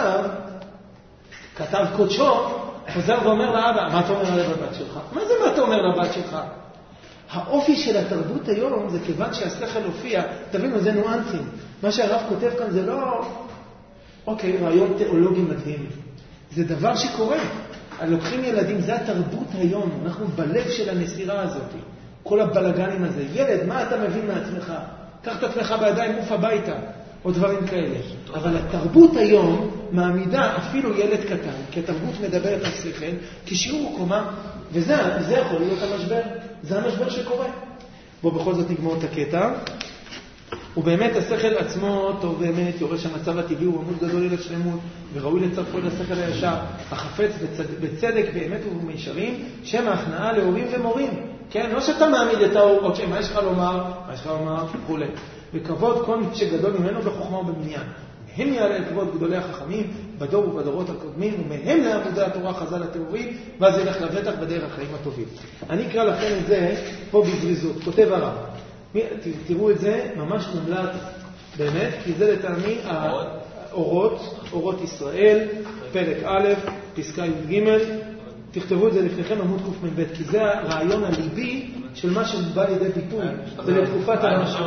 כתב קודשו, חוזר ואומר לאבא, מה אתה אומר עליו לבת שלך? מה זה מה אתה אומר לבת שלך? האופי של התרבות היום זה כיוון שהשכל הופיע, תבינו, זה נואנסים. מה שהרב כותב כאן זה לא, אוקיי, רעיון תיאולוגי מדהים. זה דבר שקורה. לוקחים ילדים, זה התרבות היום, אנחנו בלב של הנסירה הזאת. כל הבלגנים הזה. ילד, מה אתה מבין מעצמך? קח את עצמך בידיים, מוף הביתה, או דברים כאלה. אבל התרבות היום מעמידה אפילו ילד קטן, כי התרבות מדברת על שכל, כשיעור קומה, וזה יכול להיות המשבר. זה המשבר שקורה. בוא בכל זאת נגמור את הקטע. ובאמת השכל עצמו טוב באמת, יורש המצב הטבעי הוא עמוד גדול אל השלמות, וראוי לצרפו לשכל הישר, החפץ בצדק באמת ובמישרים, שם ההכנעה להורים ומורים. כן, לא שאתה מעמיד את האורות, מה יש לך לומר, וכו'. וכבוד כל שגדול ממנו בחוכמה ובבניין. מהם יעלה לכבוד גדולי החכמים, בדור ובדורות הקודמים, ומהם לעמודי התורה חז"ל הטהורים, ואז ילך לבטח בדרך החיים הטובים. אני אקרא לכם את זה פה בזריזות, כותב הרב. תראו את זה, ממש מומלץ, באמת, כי זה לטעמי אורות ישראל, פרק א', פסקה י"ג, תכתבו את זה לפניכם עמוד קמ"ב, כי זה הרעיון הליבי של מה שבא לידי ביטוי, זה לתקופת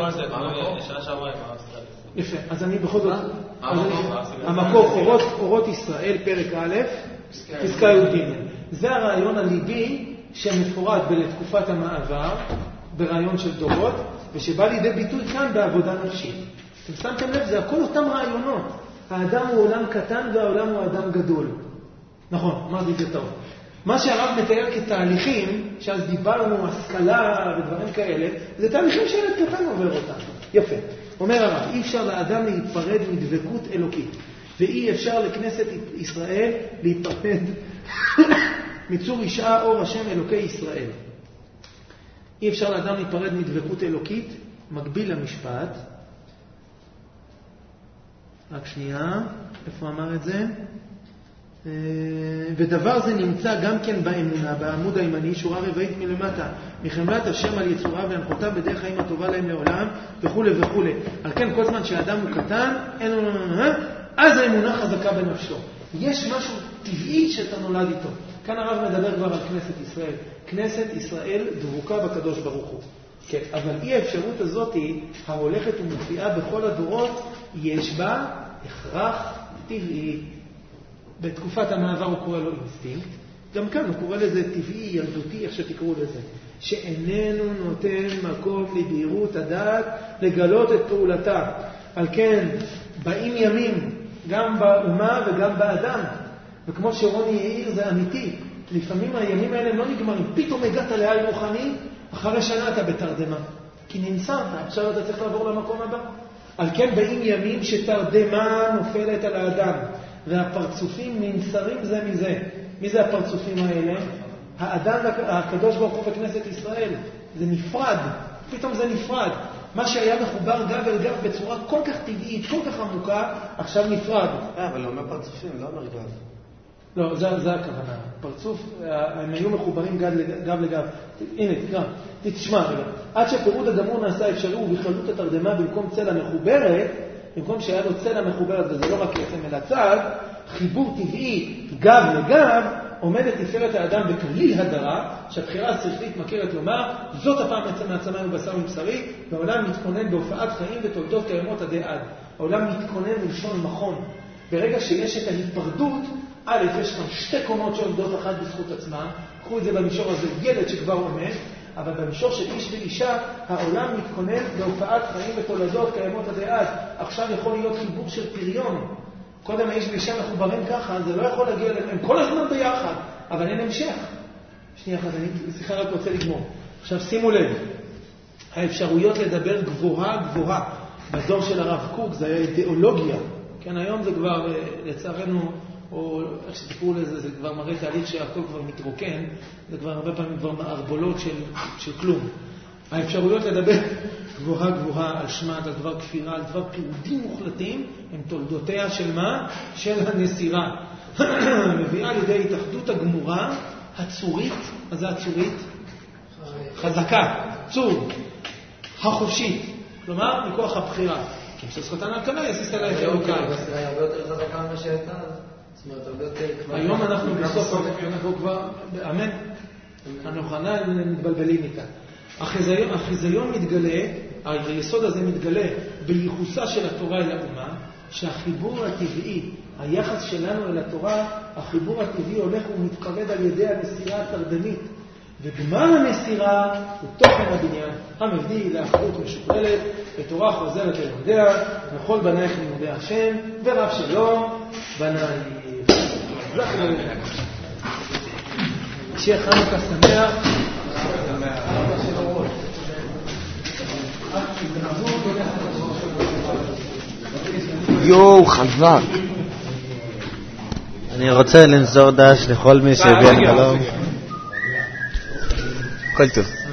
יפה, אז אני בכל זאת, המקור אורות ישראל, פרק א', פסקה י"ג, זה הרעיון הליבי שמפורט בלתקופת המעבר, ברעיון של דורות, ושבא לידי ביטוי כאן בעבודה נפשית. אתם שמתם לב, זה הכל אותם רעיונות. האדם הוא עולם קטן והעולם הוא אדם גדול. נכון, אמרתי את זה טוב. מה שהרב מתאר כתהליכים, שאז דיברנו, השכלה ודברים כאלה, זה תהליכים שילד קטן עובר אותם. יפה. אומר הרב, אי אפשר לאדם להיפרד מדבקות אלוקית, ואי אפשר לכנסת ישראל להיפרד מצור ישעה אור השם אלוקי ישראל. אי אפשר לאדם להיפרד מדבקות אלוקית, מקביל למשפט. רק שנייה, איפה אמר את זה? ודבר זה נמצא גם כן באמונה, בעמוד הימני, שורה רביעית מלמטה, מחמלת השם על יצורה והנחותיו בדרך חיים הטובה להם לעולם, וכו' וכו'. על כן כל זמן שהאדם הוא קטן, אין לו, אז האמונה חזקה בנפשו. יש משהו טבעי שאתה נולד איתו. כאן הרב מדבר כבר על כנסת ישראל. כנסת ישראל דבוקה בקדוש ברוך הוא. כן, אבל אי האפשרות הזאת ההולכת ומופיעה בכל הדורות, יש בה הכרח טבעי. בתקופת המעבר הוא קורא לו אינסטינקט, גם כאן הוא קורא לזה טבעי, ילדותי, איך שתקראו לזה, שאיננו נותן מקום לבהירות הדעת לגלות את פעולתה. על כן באים ימים גם באומה וגם באדם, וכמו שרוני העיר זה אמיתי, לפעמים הימים האלה לא נגמרים, פתאום הגעת לעל רוחני, אחרי שנה אתה בתרדמה, כי ננסרת, עכשיו אתה צריך לעבור למקום הבא. על כן באים ימים שתרדמה נופלת על האדם, והפרצופים ננסרים זה מזה. מי זה הפרצופים האלה? האדם והקדוש ברוך הוא בכנסת ישראל. זה נפרד, פתאום זה נפרד. מה שהיה מחובר גב אל גב בצורה כל כך טבעית, כל כך עמוקה, עכשיו נפרד. אבל לא אומר פרצופים, לא אומר גב. לא, זה הכוונה. פרצוף, הם היו מחוברים גב לגב. הנה, תשמע רגע. עד שפירוד הגמור נעשה אפשרי ובכללות התרדמה במקום צלע מחוברת, במקום שהיה לו צלע מחוברת, וזה לא רק עצם אל הצד, חיבור טבעי גב לגב, עומדת תפארת האדם בכליל הדרה, שהבחירה השכלית מכרת לומר, זאת הפעם מעצמה ובשר מבשרי, והעולם מתכונן בהופעת חיים ותולדות קיימות עדי עד. העולם מתכונן מלשון מכון. ברגע שיש את ההתפרדות, א', יש כאן שתי קומות שעומדות אחת בזכות עצמה, קחו את זה במישור הזה, ילד שכבר עומד, אבל במישור של איש ואישה, העולם מתכונן בהופעת חיים ותולדות קיימות עדי עד. עכשיו יכול להיות חיבור של פריון. קודם האיש ואישה מחוברים ככה, זה לא יכול להגיע אליהם, הם כל הזמן ביחד, אבל אין המשך. שנייה אחת, אני שיחה רק רוצה לגמור. עכשיו שימו לב, האפשרויות לדבר גבוהה, בדור של הרב קוק זה היה אידיאולוגיה, כן, היום זה כבר לצערנו, או איך שתקראו לזה, זה כבר מראה תהליך שהכל כבר מתרוקן, זה כבר הרבה פעמים כבר מערבולות של כלום. האפשרויות לדבר גבוהה על שמעת, על דבר כפירה, על דבר פירודים מוחלטים, הם תולדותיה של מה? של הנסירה. מביאה לידי התאחדות הגמורה, הצורית, מה זה הצורית? חזקה, צור, החופשית, כלומר, מכוח הבחירה. כי שזכותן על כמה יסיס עליי חלוקה. היא הרבה יותר חזקה ממה שהייתה, זאת אומרת, הרבה יותר... היום אנחנו בסוף, אנחנו כבר, אמן, הנוכנה מתבלבלים איתה. החיזיון מתגלה, היסוד הזה מתגלה בייחוסה של התורה אל האומה, שהחיבור הטבעי, היחס שלנו אל התורה, החיבור הטבעי הולך ומתקרב על ידי המסירה התרדמית. וגמר המסירה הוא תוכן הבניין, המביא לאחדות משוכללת, ותורה חוזרת ללמודיה, וכל בנייך לימודי השם, ורב שלום, בנייך. שיהיה חנוכה שמח. יואו, חזק. אני רוצה למסור דש לכל מי שהביע שלום. כל טוב.